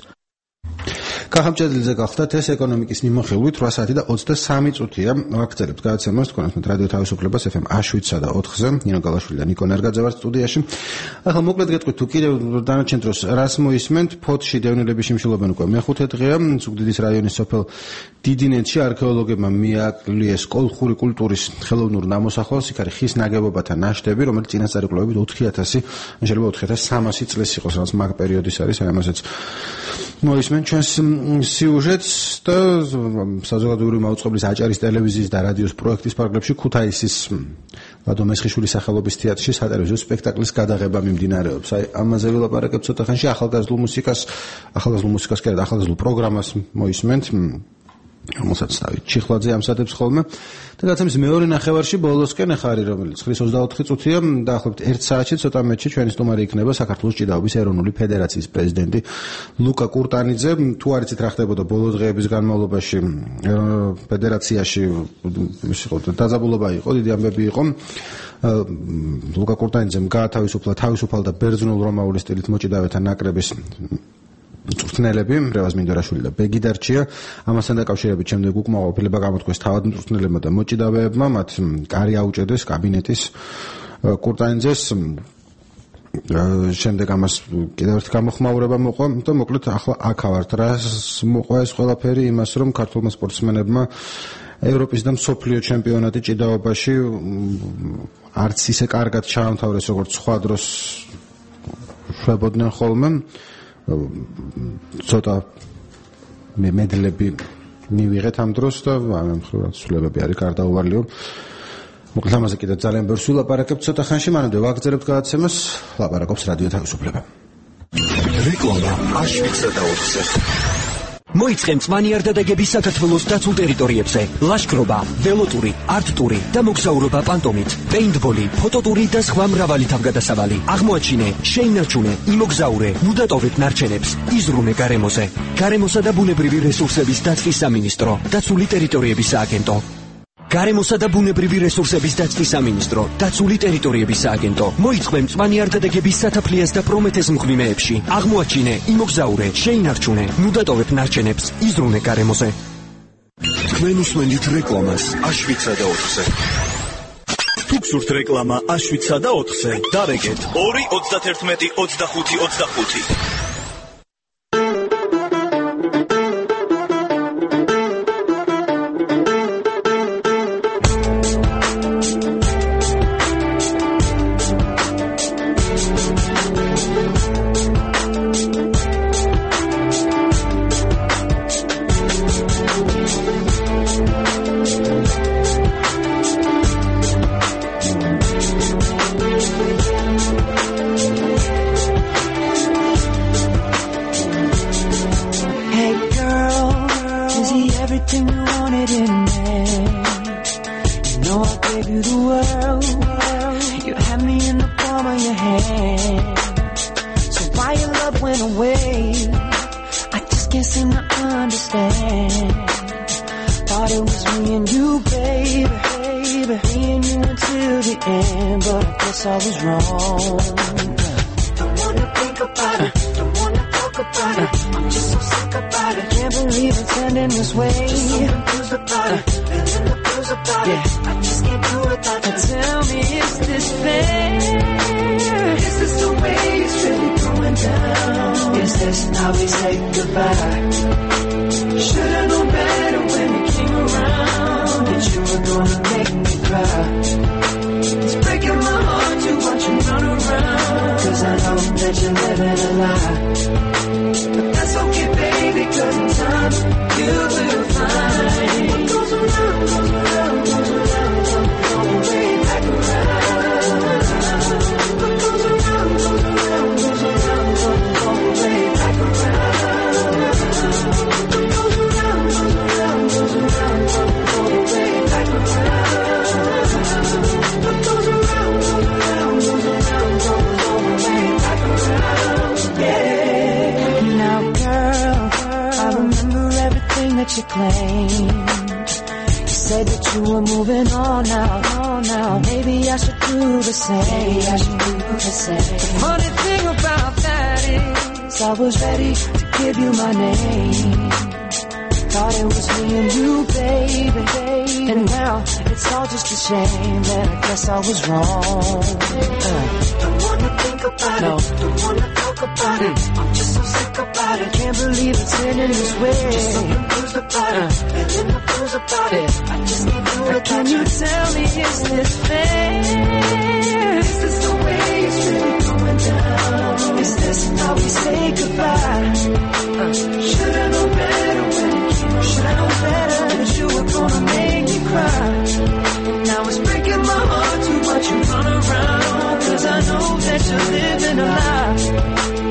კახაბჭაძელიძე გახლდათ, ეს ეკონომიკის მიმოხილვით რვა საათი და ოცდასამი წუთია. ვაგრძელებთ გადაცემას თქვენს რადიო თავისუფლებას ეფ ემ შვიდსა და ოთხზე. ნინო გალაშვილი და ნიკო ნერგაძე ვართ სტუდიაში. ახლა მოკლედ გეტყვით, თუ კიდევ დანარჩენ დროს რას მოისმენთ, ფოთში დევნილები შიმშილობენ უკვე მეხუთე დღეა. ზუგდიდის რაიონის სოფელ დიდინეთში არქეოლოგებმა მიაკლეს კოლხური კულტურის ხელოვნურ ნამოსახლარს, იქ არის ხის ნაგებობათა ნაშთები, რომელიც წინასწარი კვლევებით ოთხი ათასი, შეიძლება ოთხი ათას სამასი წლის იყოს, რაც მაგ პერიოდის არის, ამასაც მოისმენთ ჩვენს სიუჟეტს და საზოგადოებრივი მაუწყებლის აჭარის ტელევიზიის და რადიოს პროექტის პარკლებში ქუთაისის ლადო მესხიშვილის სახელობის თეატრში სატელევიზიო სპექტაკლის გადაღება მიმდინარეობს. აი ამაზე ვილაპარაკებთ ცოტა ხანში, ახალგაზრდულ მუსიკას, ახალგაზრდულ მუსიკას კი არა, ახალგაზრდულ პროგრამას მოისმენთ. რომელსაც დავით ჩიხლაძე ამსადებს ხოლმე და გაცემის მეორე ნახევარში ბოლოსკენ ახარი რომელიც ხრის ოცდაოთხი წუთია დაახლოებით ერთ საათში ცოტა მეტში ჩვენი სტუმარი იქნება საქართველოს ჭიდაობის ეროვნული ფედერაციის პრეზიდენტი ლუკა კურტანიძე თუ არ იცით რა ხდებოდა ბოლო დღეების განმავლობაში ფედერაციაში ისე დაძაბულობა იყო დიდი ამბები იყო ლუკა კურტანიძემ გაათავისუფლა თავისუფალ და ბერძნულ რომაული სტილით მოჭიდავეთა ნაკრების მწვრთნელები რევაზ მინდორაშვილი და ბეგი დარჩია ამასთან დაკავშირებით შემდეგ უკმაყოფილება გამოთქვეს თავად მწვრთნელებმა და მოჭიდავეებმა მათ კარი აუჭედეს კაბინეტის კურტანიძეს შემდეგ ამას კიდევ ერთი გამოხმაურება მოყვა და მოკლედ ახლა აქ ავართ რას მოყვა ეს ყველაფერი იმას რომ ქართულმა სპორტსმენებმა ევროპის და მსოფლიო ჩემპიონატი ჭიდაობაში არც ისე კარგად ჩაამთავრეს როგორც სხვა დროს შვებოდნენ ხოლმე ცოტა მედლები მივიღეთ ამ დროს და ამ მხრივ სულებები არის გარდაუვალიო მოკლედ ამაზე კიდევ ძალიან ბევრს ვილაპარაკებთ ცოტა ხანში მანამდე ვაგრძელებთ გადაცემას ლაპარაკობს რადიო თავისუფლება რეკლამა აშვიცა და ოთხზე მოიწყე მწვანე არდადეგების საქართველოს დაცულ ტერიტორიებზე ლაშქრობა, ველოტური, არტტური და მოგზაურობა პანტომით, პეინტბოლი, ფოტოტური და სხვა მრავალი თავგადასავალი. აღმოაჩინე, შეინარჩუნე, იმოგზაურე, მუდატოვებ ნარჩენებს, იზრუნე გარემოზე. გარემოსა და ბუნებრივი რესურსების დაცვის სამინისტრო, დაცული ტერიტორიების სააგენტო. გარემოსა და ბუნებრივი რესურსების დაცვის სამინისტრო, დაცული ტერიტორიების სააგენტო. მოიწყე მწვანე არდადეგების სათაფლიას და პრომეთეს მღვიმეებში. აღმოაჩინე, იმოგზაურე, შეინარჩუნე, მუდატოვებ ნარჩენებს, იზრუნე გარემოზე. თქვენ უსმენთ რეკლამას აშვიცა და ოთხზე. თუ გსურთ რეკლამა აშვიცა და ოთხზე, დარეგეთ ორი ოცდაერთმეტი ოცდახუთი ოცდახუთი.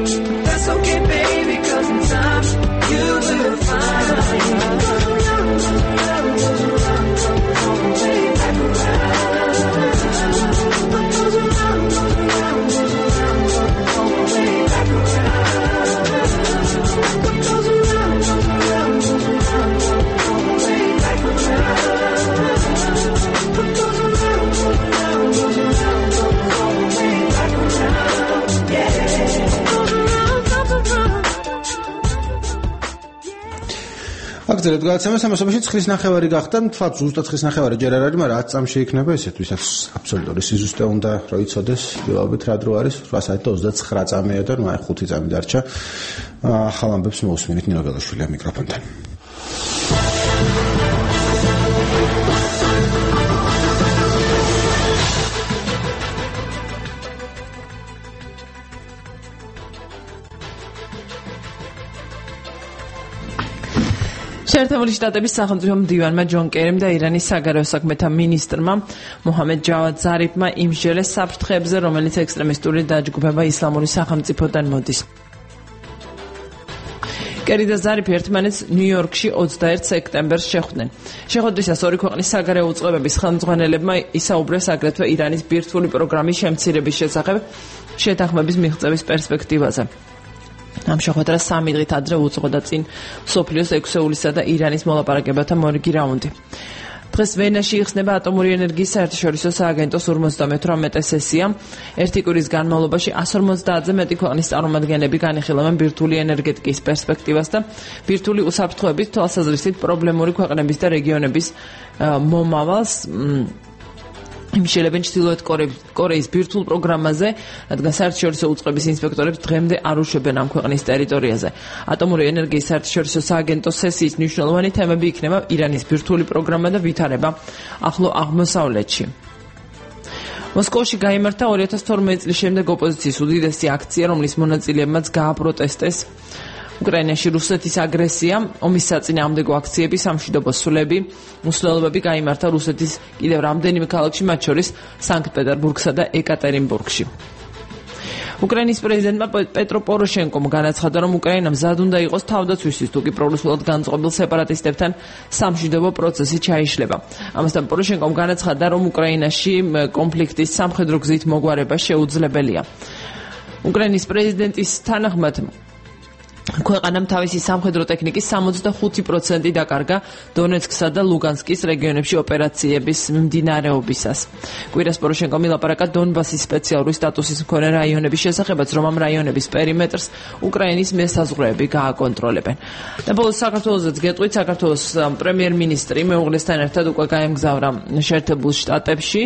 That's okay, baby, 'cause in time you will find. აგრძელებთ გადაცემას, ამასობაში ცხლის ნახევარი გახდა, თქვათ ზუსტად ცხლის ნახევარი ჯერ არ არის, მაგრამ რაც წამში იქნება ესეთ, ვისაც აბსოლუტური სიზუსტე უნდა რო იცოდეს, ვილაობით რა დრო არის, რვა საათი და ოცდაცხრა წამია და ნუ აი ხუთი წამი დარჩა. ახალ ამბებს მოусმინეთ ნინო გელაშვილია მიკროფონთან. შეერთებული შტატების სახელმწიფო მდივანმა ჯონ კერიმ და ირანის საგარეო საქმეთა მინისტრმა მუჰამედ ჯავად ზარიფმა იმსჯელეს საფრთხეებზე, რომელიც ექსტრემისტული დაჯგუფება ისლამური სახელმწიფოდან მოდის. კერი და ზარიფი ერთმანეთს ნიუ-იორკში ოცდაერთ სექტემბერს შეხვდნენ. შეხვედრისას ორი ქვეყნის საგარეო უწყებების ხელმძღვანელებმა ისაუბრეს აგრეთვე ირანის ბირთვული პროგრამის შემცირების შესახებ შეთანხმების მიღწევის პერსპექტივაზე. ამ შეხვედრას სამი დღით ადრე უძღოდა წინ მსოფლიოს ექვსეულისა და ირანის მოლაპარაკებათა მორიგი რაუნდი. დღეს ვენაში იხსნება ატომური ენერგიის საერთაშორისო სააგენტოს ორმოცდამეთვრამეტე სესია. ერთი კვირის განმავლობაში εκατს ორმოცდაათზე მეტი ქვეყნის წარმომადგენლები განიხილავენ ბირთვული ენერგეტიკის პერსპექტივას და ბირთვული უსაფრთხოების თვალსაზრისით პრობლემური ქვეყნების და რეგიონების მომავალს. იმშელებენ ჩრდილოეთ კორეის ბირთვულ პროგრამაზე, რადგან საერთაშორისო უწყების ინსპექტორებს დღემდე არ უშვებენ ამ ქვეყნის ტერიტორიაზე. ატომური ენერგიის საერთაშორისო სააგენტოს სესიის მნიშვნელოვანი თემები იქნება ირანის ბირთვული პროგრამა და ვითარება ახლო აღმოსავლეთში. მოსკოვში გაიმართა ორი ათას თორმეტი წლის შემდეგ ოპოზიციის უდიდესი აქცია, რომლის მონაწილეებმაც გააპროტესტეს უკრაინაში რუსეთის აგრესია, ომის საწინააღმდეგო აქციები, სამშვიდობო სვლები, მსვლელობები გაიმართა რუსეთის კიდევ რამდენიმე ქალაქში, მათ შორის სანქტ-პეტერბურგსა და ეკატერინბურგში. უკრაინის პრეზიდენტმა პეტრო პოროშენკომ განაცხადა, რომ უკრაინა მზად უნდა იყოს თავდაცვისთვის, თუ კი პრორუსულად განწყობილ სეპარატისტებთან სამშვიდობო პროცესი ჩაიშლება. ამასთან პოროშენკომ განაცხადა, რომ უკრაინაში კონფლიქტის სამხედრო გზით მოგვარება შეუძლებელია. უკრაინის პრეზიდენტის თანახმად ქვეყანამ თავისი სამხედრო ტექნიკის სამოცდახუთი პროცენტი დაკარგა დონეცკსა და ლუგანსკის რეგიონებში ოპერაციების მიმდინარეობისას. კვირას პოროშენკომ ილაპარაკა დონბასის სპეციალური სტატუსის მქონე რაიონების შესახებაც, რომ ამ რაიონების პერიმეტრს უკრაინის მესაზღვრეები გააკონტროლებენ. და ბოლოს საქართველოსაც გეტყვით, საქართველოს პრემიერ-მინისტრი მეუღლესთან ერთად უკვე გაემგზავრა შეერთებულ შტატებში.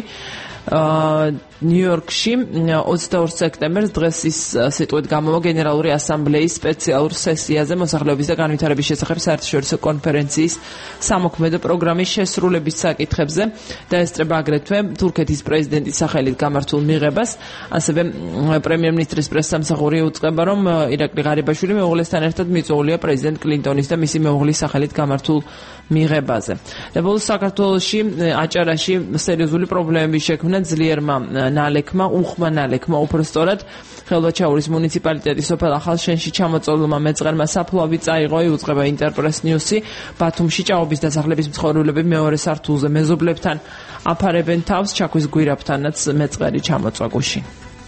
ნიუ-იორკში ოცდაორ სექტემბერს დღეს ის სიტყვით გამოვა გენერალური ასამბლეის სპეციალურ სესიაზე მოსახლეობის და განვითარების შესახებ საერთაშორისო კონფერენციის სამოქმედო პროგრამის შესრულების საკითხებზე და ესწრება აგრეთვე თურქეთის პრეზიდენტის სახელით გამართულ მიღებას. ასევე პრემიერ-მინისტრის პრესსამსახური უწყება, რომ ირაკლი ღარიბაშვილი მეუღლესთან ერთად მიწვეულია პრეზიდენტ კლინტონის და მისი მეუღლის სახელით გამართულ მიღებაზე. და ბოლოს საქართველოში აჭარაში სერიოზული პრობლემები შექმნა ძლიერმა ნალექმა, უხმა ნალექმა, უფრო სწორად ხელვაჩაურის მუნიციპალიტეტის სოფელ ახალშენში ჩამოწოლილმა მეწყერმა საფლავი წაიღო, იუწყება ინტერპრეს ნიუსი. ბათუმში ჭაობის დასახლების მცხოვრებლები მეორე სართულზე მეზობლებთან აფარებენ თავს, ჩაქვის გვირაბთანაც მეწყერი ჩამოწვა გუშინ.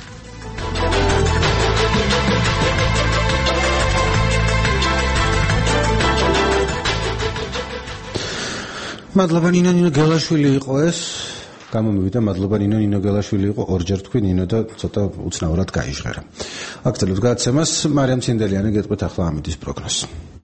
მადლობა ნინო ნინო გელაშვილი იყო ეს. გამომივიდა, მადლობა ნინო ნინო გელაშვილი იყო, ორჯერ თქვი ნინო და ცოტა უცნაურად გაიჟღერა. აგრძელებთ გადაცემას, მარიამ ცინდელიანი გეტყვით ახლა ამიდის პროგნოზს.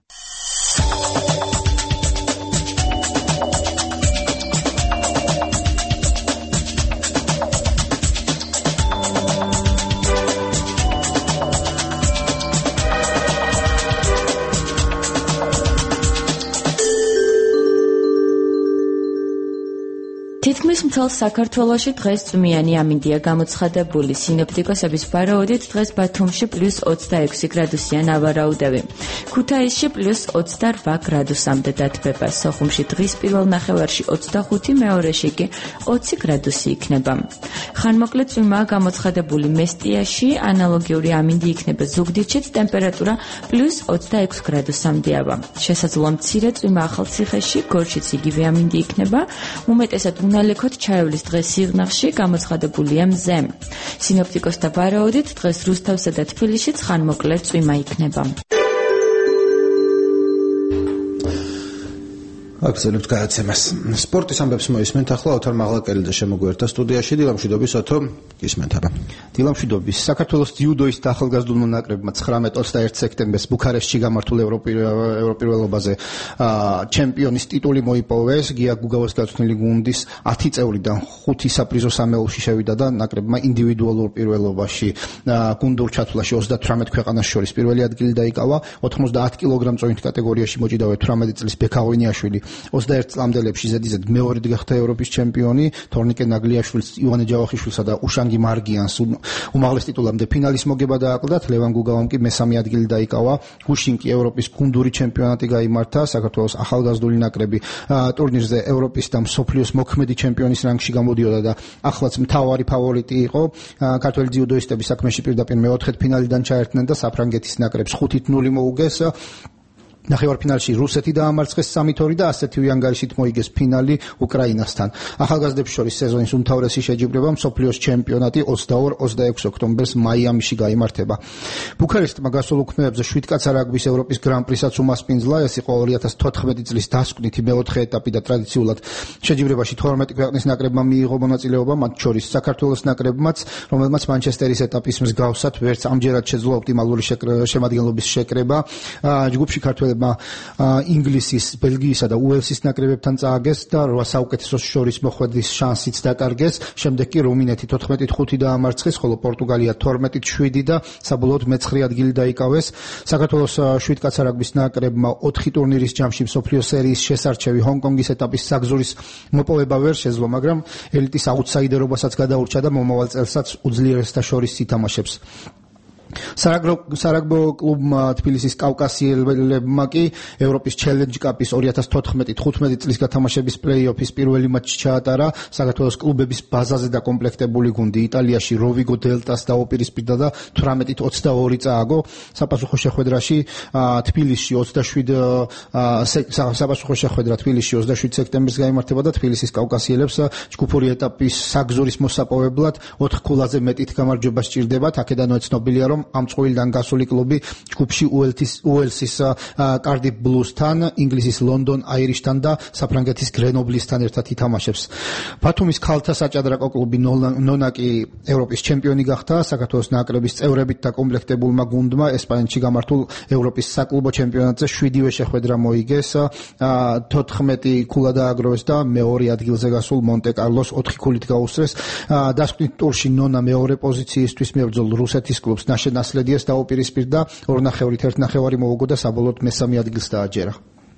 თითქმის მთელ საქართველოში დღეს წვიმიანი ამინდია გამოცხადებული. სინოპტიკოსების ვარაუდით დღეს ბათუმში პლუს ოცდაექვსი გრადუსია ნავარაუდები. ქუთაისში პლუს ოცდარვა გრადუსამდე დათბება. სოხუმში დღის პირველ ნახევარში ოცდახუთი, მეორეში კი ოცი გრადუსი იქნება. ხანმოკლე წვიმაა გამოცხადებული მესტიაში, ანალოგიური ამინდი იქნება ზუგდიდშიც, ტემპერატურა პლუს ოცდაექვსი გრადუსამდეა. შესაძლოა მცირე წვიმა ახალციხეში, გორშიც იგივე ამინდი იქნება. უმეტესად უნალექოთ ჩაევლის დღეს სიღნაღში გამოცხადებულია მზე. სინოპტიკოსთა ვარაუდით დღეს რუსთავსა და თბილისშიც ხანმოკლე წვიმა იქნება. აგზელებთ გადაცემას. სპორტის ამბებს მოისმენთ ახლა ოთარ მაღლაკელიძე შემოგვიერთდა სტუდიაში. დილამშვიდობის ოთო, გისმენთ აბა. დილამშვიდობის. საქართველოს ძიუდოის და ახალგაზრდულმა ნაკრებმა ცხრამეტ ოცდაერთი სექტემბერს ბუქარესტში გამართულ ევროპირველობაზე ჩემპიონის ტიტული მოიპოვეს. გია გუგავას გაწვრთნილი გუნდის ათი წევრიდან ხუთი საპრიზო სამეულში შევიდა და ნაკრებმა ინდივიდუალურ პირველობაში გუნდურ ჩათვლაში ოცდათვრამეტ ქვეყანას შორის პირველი ადგილი დაიკავა. ოთხმოცდაათ კილოგრამ წონით კატეგორიაში მოჭიდავე თვრამეტი წლის ბექავინიაშვილი ოცდაერთ წლამდელებში ზედიზედ მეორედ გახდა ევროპის ჩემპიონი. თორნიკე ნაგლიაშვილს, ივანე ჯავახიშვილსა და უშანგი მარგიანს უმაღლეს ტიტულამდე ფინალის მოგება დააკლდათ. ლევან გუგავამ კი მესამე ადგილი დაიკავა. გუშინ კი ევროპის გუნდური ჩემპიონატი გაიმართა. საქართველოს ახალგაზრდული ნაკრები ტურნირზე ევროპის და მსოფლიოს მოქმედი ჩემპიონის რანგში გამოდიოდა და ახლაც მთავარი ფავორიტი იყო. ქართველი ძიუდოისტები საქმეში პირდაპირ მეოთხედ ფინალიდან ჩაერთნენ და საფრანგეთის ნაკრებს ხუთით ნული მოუგეს. ნახევარფინალში რუსეთი დაამარცხეს სამით ორი და ასეთივე ანგარიშით მოიგეს ფინალი უკრაინასთან. ახალგაზრდებს შორის სეზონის უმთავრესი შეჯიბრება მსოფლიოს ჩემპიონატი ოცდაორ ოცდაექვსი ოქტომბერს მაიამიში გაიმართება. ბუქარესტმა გასულ უქმეებზე შვიდკაცა რაგბის ევროპის გრან-პრისაც უმასპინძლა. ეს იყო ორი ათას თოთხმეტი წლის დასკვნითი მეოთხე ეტაპი და ტრადიციულად შეჯიბრებაში თორმეტი ქვეყნის ნაკრებმა მიიღო მონაწილეობა, მათ შორის საქართველოს ნაკრებმაც, რომელმაც მანჩესტერის ეტაპის მსგავსად ვერც ამჯერად შეძლო ოპტიმალური შემადგენლობის შეკრება. ჯგუფში ქართველ ინგლისის, ბელგიისა და უელსის ნაკრებებთან წააგეს და რვა საუკეთესოს შორის მოხვედრის შანსიც დაკარგეს. შემდეგ კი რუმინეთი თოთხმეტით ხუთი დაამარცხეს, ხოლო პორტუგალია თორმეტით შვიდი და საბოლოოდ მეცხრე ადგილი დაიკავეს. საქართველოს შვიდკაცა რაგბის ნაკრებმა ოთხი ტურნირის ჯამში მსოფლიო სერიის შესარჩევი ჰონკონგის ეტაპის საგზურის მოპოვება ვერ შეძლო, მაგრამ ელიტის აუტსაიდერობასაც გადაურჩა და მომავალ წელსაც უძლიერესთა შორის ითამაშებს. სარაგბო კლუბმა თბილისის კავკასიელებმა კი ევროპის ჩელენჯ კაპის ორი ათას თოთხმეტი თხუთმეტი წლის გათამაშების პლეი-ოფის პირველი მატჩი ჩაატარა. საქართველოს კლუბების ბაზაზე დაკომპლექტებული გუნდი იტალიაში როვიგო დელტას დაუპირისპირდა და თვრამეტით ოცდაორი წააგო. საპასუხო შეხვედრაში თბილისში ოცდაშვიდი საპასუხო შეხვედრა თბილისში ოცდაშვიდი სექტემბერს გაიმართება და თბილისის კავკასიელებს ჯგუფური ეტაპის საგზურის მოსაპოვებლად ოთხ ქულაზე მეტით გამარჯვება სჭირდებათ. აქედანო ცნობილია, რომ ამ წყვილიდან გასული კლუბი ჯგუფში უელსის კარდიფ ბლუსთან, ინგლისის ლონდონ აირიშთან და საფრანგეთის გრენობლისთან ერთად ითამაშებს. ბათუმის ქალთა საჭადრაკო კლუბი ნონაკი ევროპის ჩემპიონი გახდა. საქართველოს ნაკრების წევრებით დაკომპლექტებულმა გუნდმა ესპანეთში გამართულ ევროპის საკლუბო ჩემპიონატზე შვიდივე შეხვედრა მოიგეს. თოთხმეტი ქულა დააგროვეს და მეორე ადგილზე გასულ მონტე-კარლოს ოთხი ქულით გაუსწრეს. დასკვნით ტურში ნონა მეორე პოზიციისთვის მებრძოლ რუსეთის კლუბს ნასლედიას დაუპირისპირდა, ორ ნახევრით ერთ ნახევარი მოუგო და საბოლოოდ მესამე ადგილს დააჯერა.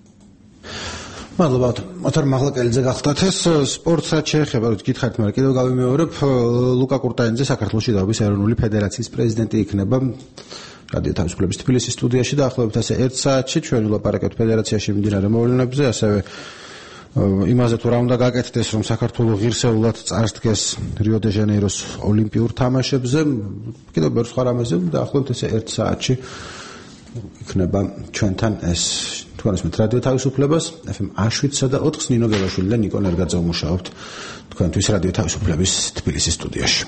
მადლობა ოთარ მაღლაკელიძე გახლდათ. ეს სპორტსაც შეეხება, რომ გითხარით, მაგრამ კიდევ გავიმეორებ, ლუკა კურტაინიძე საქართველოს დაობის ეროვნული ფედერაციის პრეზიდენტი იქნება. რადიო თავისუფლების თბილისის სტუდიაში და ახლობთ ასე ერთ საათში ჩვენ ვილაპარაკებთ ფედერაციაში მიმდინარე მოვლენებზე, ასევე იმაზე თუ რა უნდა გაკეთდეს, რომ საქართველოს ღირსეულად წარსდგეს რიო-დე-ჟანეიროს ოლიმპიურ თამაშებზე, კიდევ ბევრ სხვა რამეზე და ახლობთ ესე ერთ საათში იქნება ჩვენთან ეს თქვენსმეთ რადიო თავისუფლებას ეფ ემ შვიდსა და ოთხს ნინო გელაშვილი და ნიკო ნერგაძე უმუშაობთ თქვენთვის რადიო თავისუფლების თბილისის სტუდიაში.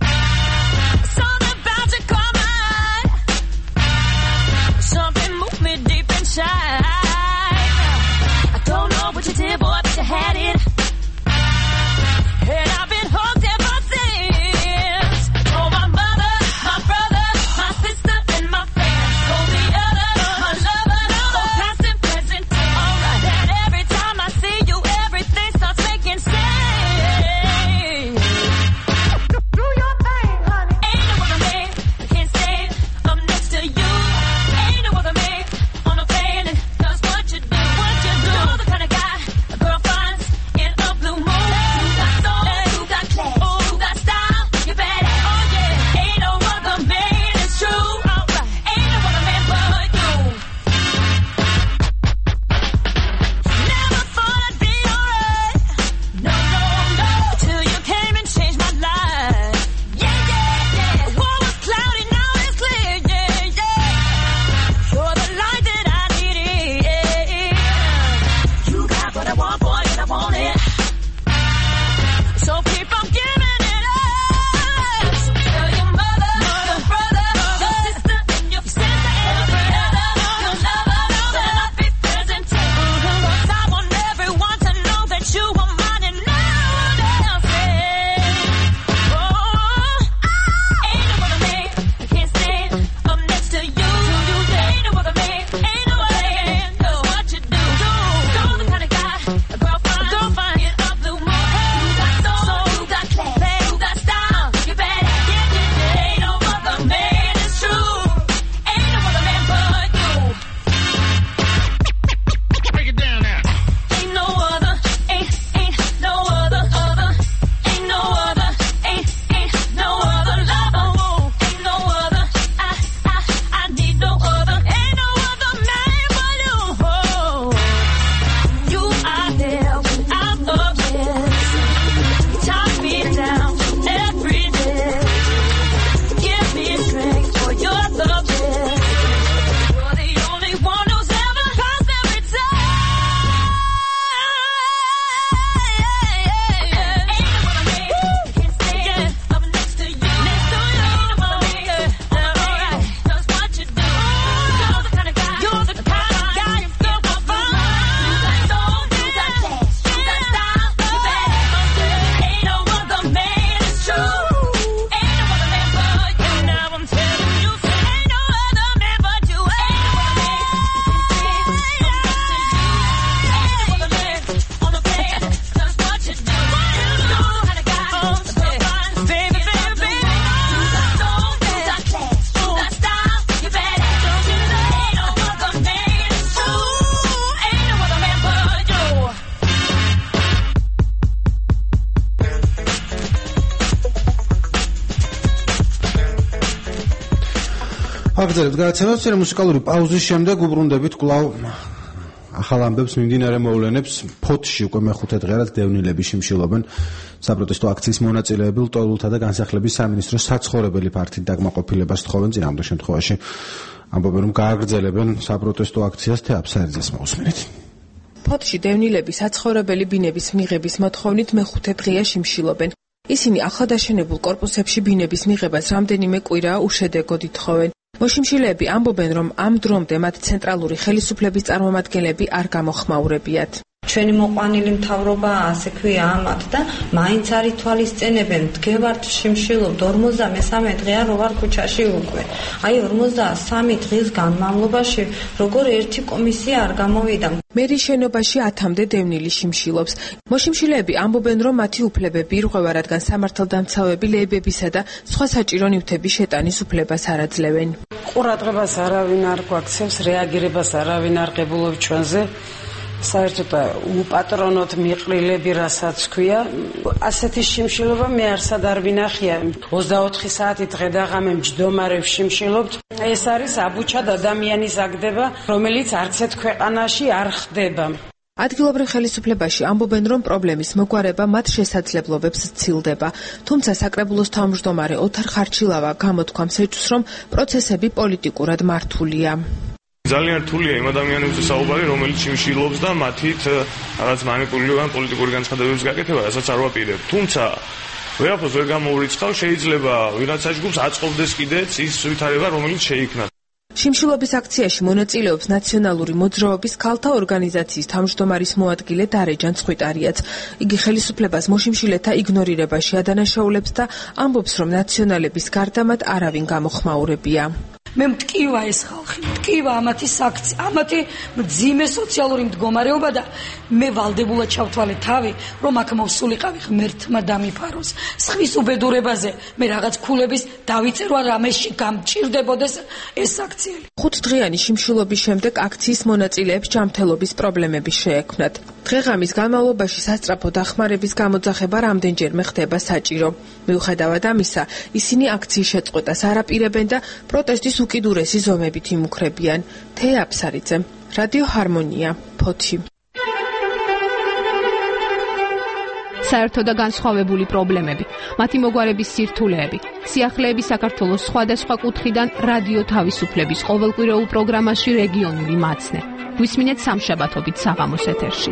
Something moved me აგრძელებთ გადაცემას, წინა მუსიკალური პაუზის შემდეგ უბრუნდებით კვლავ ახალ ამბებს მიმდინარე მოვლენებს. ფოთში უკვე მეხუთე დღეა რაც დევნილები შიმშილობენ საპროტესტო აქციის მონაწილეები ლტოლვილთა და განსახლების სამინისტროს საცხოვრებელი ფართით დაკმაყოფილებას თხოვენ. წინამდე შემთხვევაში ამბობენ რომ გააგრძელებენ საპროტესტო აქციას თეაფსაერძეს მოусმინეთ. ფოთში დევნილები საცხოვრებელი ბინების მიღების მოთხოვნით მეხუთე დღეა შიმშილობენ. ისინი ახლადაშენებულ კორპუსებში ბინების მიღებას რამდენიმე კვირაა უშედეგოდ ითხოვენ. მოშიმშილეები ამბობენ, რომ ამ დრომდე მათ ცენტრალური ხელისუფლების წარმომადგენლები არ გამოხმაურებიათ. ჩვენი მოყვანილი მთავრობა ასე ქვია ამათ და მაინც არ ითვალისწინებენ. დგევართ შიმშილობთ ორმოცდამესამე დღეა რო ვარ ქუჩაში უკვე. აი ორმოცდასამი დღის განმავლობაში როგორ ერთი კომისია არ გამოვიდა. მერის შენობაში ათამდე დევნილი შიმშილობს. მოშიმშილეები ამბობენ, რომ მათი უფლებები ირღვევა, რადგან სამართალდამცავები ლეიბებისა და სხვა საჭირო ნივთების შეტანის უფლებას არ აძლევენ. ყურადღებას არავინ არ გვაქცევს, რეაგირებას არავინ არ ღებულობს ჩვენზე. საერთოდ უპატრონოთ მიყრილები, რასაც ქვია, ასეთი შიმშილობა მე არსად არ ვინახია. ოცდაოთხი საათი დღე და ღამე მჯდომარევ შიმშილობთ. ეს არის აბუჩად ადამიანის აგდება, რომელიც არც ერთ ქვეყანაში არ ხდება. ადგილობრივ ხელისუფლებაში ამბობენ, რომ პრობლემის მოგვარება მათ შესაძლებლობებს სცილდება. თუმცა საკრებულოს თავმჯდომარე ოთარ ხარჩილავა გამოთქვამს ეჭვს, რომ პროცესები პოლიტიკურად მართულია. ძალიან რთულია იმ ადამიანებზე საუბარი, რომელიც შიმშილობს და მათით რაღაც მანიპულირებიან პოლიტიკური განცხადებების გაკეთება, რასაც არ ვაპირებ. თუმცა ვერაფერს ვერ გამოურიცხავ, შეიძლება ვიღაცა ჯგუფს აწყობდეს კიდეც ის ვითარება, რომელიც შეიქმნა. შიმშილობის აქციაში მონაწილეობს ნაციონალური მოძრაობის ქალთა ორგანიზაციის თავმჯდომარის მოადგილე დარეჯან ცხვიტარიაც. იგი ხელისუფლებას მოშიმშილეთა იგნორირებაში ადანაშაულებს და ამბობს, რომ ნაციონალების გარდა მათ არავინ გამოხმაურებია. მე მტკივა ეს ხალხი, მტკივა ამათი საქცია, ამათი მძიმე სოციალური მდგომარეობა და მე ვალდებულად ჩავთვალე თავი, რომ აქ მოვსულიყავი ღმერთმა დამიფაროს. სხვის უბედურებაზე მე რაღაც ქულების დავიწერვა რამეში გამჭირდებოდეს ეს აქციელი. ხუთდღიანი შიმშილობის შემდეგ აქციის მონაწილეებს ჯანმრთელობის პრობლემები შეექმნათ. დღეღამის განმავლობაში სასწრაფო დახმარების გამოძახება რამდენჯერმე ხდება საჭირო. მიუხედავად ამისა, ისინი აქციის შეწყვეტას არ აპირებენ და პროტესტის უკიდურესი ზომებით იმუქრებიან. თეა აფსარიძე, რადიო ჰარმონია, ფოთი. საერთო და განსხვავებული პრობლემები, მათი მოგვარების სირთულეები, სიახლეების საქართველოს სხვადასხვა კუთხიდან რადიო თავისუფლების ყოველკვირეულ პროგრამაში რეგიონული მაცნე. გვისმინეთ სამშაბათობით საღამოს ეთერში.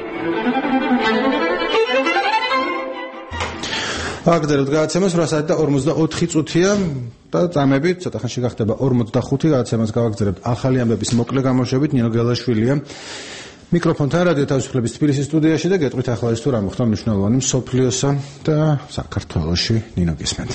აგრძელებთ გადაცემას რვა საათი და ორმოცდაოთხი წუთია და წამებით ცოტა ხანში გახდება ორმოცდახუთი. გადაცემას გავაგრძელებთ ახალი ამბების მოკლე გამოშვებით. ნინო გელაშვილია მიკროფონთან რადიო თავისუფლების თბილისის სტუდიაში და გეტყვით ახლა ის თუ რა მოხდა მნიშვნელოვანი მსოფლიოსა და საქართველოში. ნინო გისმენთ.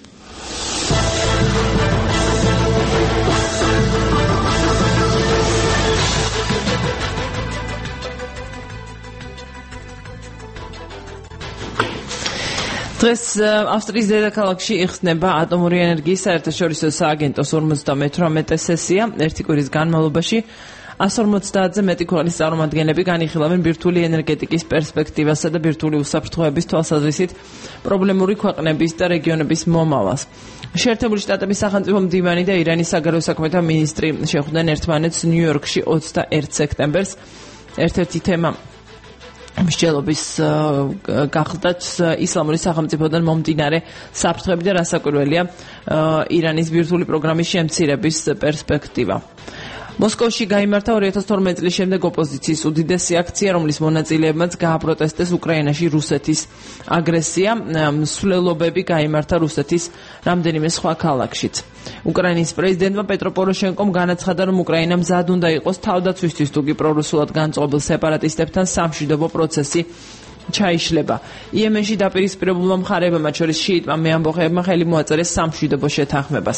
დღეს ავსტრიის დედაქალაქში იხსნება ატომური ენერგიის საერთაშორისო სააგენტოს ორმოცდამეთვრამეტე სესია. ერთი კვირის განმავლობაში ას ორმოცდაათზე მეტი ქვეყნის წარმომადგენლები განიხილავენ ბირთვული ენერგეტიკის პერსპექტივასა და ბირთვული უსაფრთხოების თვალსაზრისით პრობლემური ქვეყნების და რეგიონების მომავალს. შეერთებული შტატების სახელმწიფო მდივანი და ირანის საგარეო საქმეთა მინისტრი შეხვდნენ ერთმანეთს ნიუ-იორკში ოცდაერთ სექტემბერს. ერთ-ერთი თემა მსჯელობის გახლდათ ისლამური სახელმწიფოდან მომდინარე საფრთხეები და რასაკვირველია ირანის ბირთვული პროგრამის შემცირების პერსპექტივა. მოსკოვში გაიმართა ორი ათას თორმეტი წლის შემდეგ ოპოზიციის უდიდესი აქცია, რომლის მონაწილეებმაც გააპროტესტეს უკრაინაში რუსეთის აგრესია. მსვლელობები გაიმართა რუსეთის რამდენიმე სხვა ქალაქშიც. უკრაინის პრეზიდენტმა პეტრო პოროშენკომ განაცხადა, რომ უკრაინა მზად უნდა იყოს თავდაცვისთვის, თუ კი პრორუსულად განწყობილ სეპარატისტებთან სამშვიდობო პროცესი ჩაიშლება. იემენში დაპირისპირებულმა მხარეებმა, მათ შორის შიიტმა მეამბოხეებმა ხელი მოაწერეს სამშვიდობო შეთანხმებას.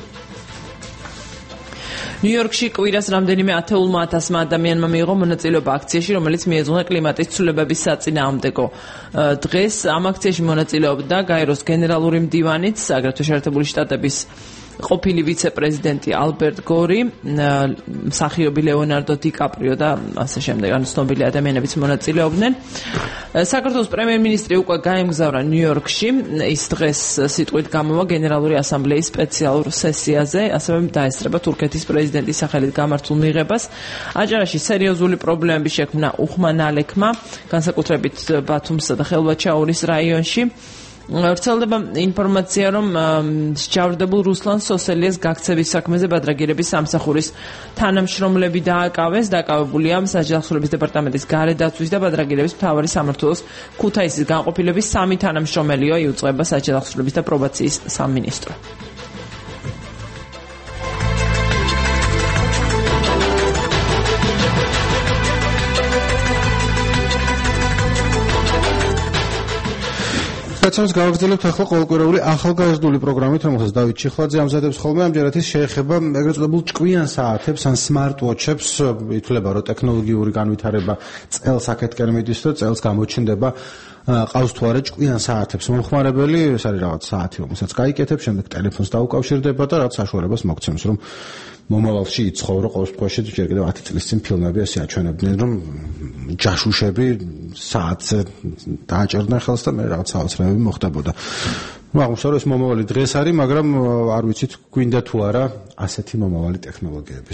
ნიუ-იორკში კვირას რამდენიმე ათეულმა ათასმა ადამიანმა მიიღო მონაწილეობა აქციაში, რომელიც მიეძღვნა კლიმატის ცვლილებების საწინააღმდეგო. დღეს ამ აქციაში მონაწილეობდა გაეროს გენერალური მდივანიც, აგრეთვე შეერთებული შტატების ყოფილი ვიცე-პრეზიდენტი ალბერტ გორი, მსახიობი ლეონარდო დიკაპრიო და ასე შემდეგ, ანუ ცნობილი ადამიანებიც მონაწილეობდნენ. საქართველოს პრემიერ-მინისტრი უკვე გაემგზავრა ნიუ-იორკში. ის დღეს სიტყვით გამოვა გენერალური ასამბლეის სპეციალურ სესიაზე, ასევე დაესწრება თურქეთის პრეზიდენტის სახელით გამართულ მიღებას. აჭარაში სერიოზული პრობლემები შექმნა უხმან ალექმა, განსაკუთრებით ბათუმსა და ხელვაჩაურის რაიონში. ვრცელდება ინფორმაცია, რომ სჯავრდებულ რუსლან სოსელიას გაქცევის საქმეზე ბადრაგირების სამსახურის თანამშრომლები დააკავეს. დაკავებულია საჯავახსოვრების დეპარტამენტის გარედაცვის და ბადრაგირების მთავარი სამმართველოს ქუთაისის განყოფილების სამი თანამშრომელიო იუწყება საჯავახსოვრების და პრობაციის სამინისტრო. კაცებს გავაგრძელებთ ახლა ყოველკვირეული ახალგაზრდული პროგრამით, რომელსაც დავით ჩიხლაძე ამზადებს ხოლმე. ამჯერად ის შეეხება ეგრეთ წოდებულ ჭკვიან საათებს ან smart watch-ებს. ითვლება, რომ ტექნოლოგიური განვითარება წელს აქეთკენ მიდის და წელს გამოჩნდება ყავს თუ არა ჭკვიან საათებს მომხმარებელი. ეს არის რაღაც საათი, რომელსაც გაიკეთებ, შემდეგ ტელეფონს დაუკავშირდება და რაღაც საშუალებას მოგცემს, რომ მომავალში იცხოვრო. ყოველ შემთხვევაში ჯერ კიდევ ათი წლის წინ ფილმები ასე აჩვენებდნენ, რომ ჯაშუშები საათზე დააჭერდნენ ხელს და მე რაღაც საოცრებები მოხდებოდა. ნუ აღმოჩნდა, რომ ეს მომავალი დღეს არის, მაგრამ არ ვიცით გვინდა თუ არა ასეთი მომავალი ტექნოლოგიების.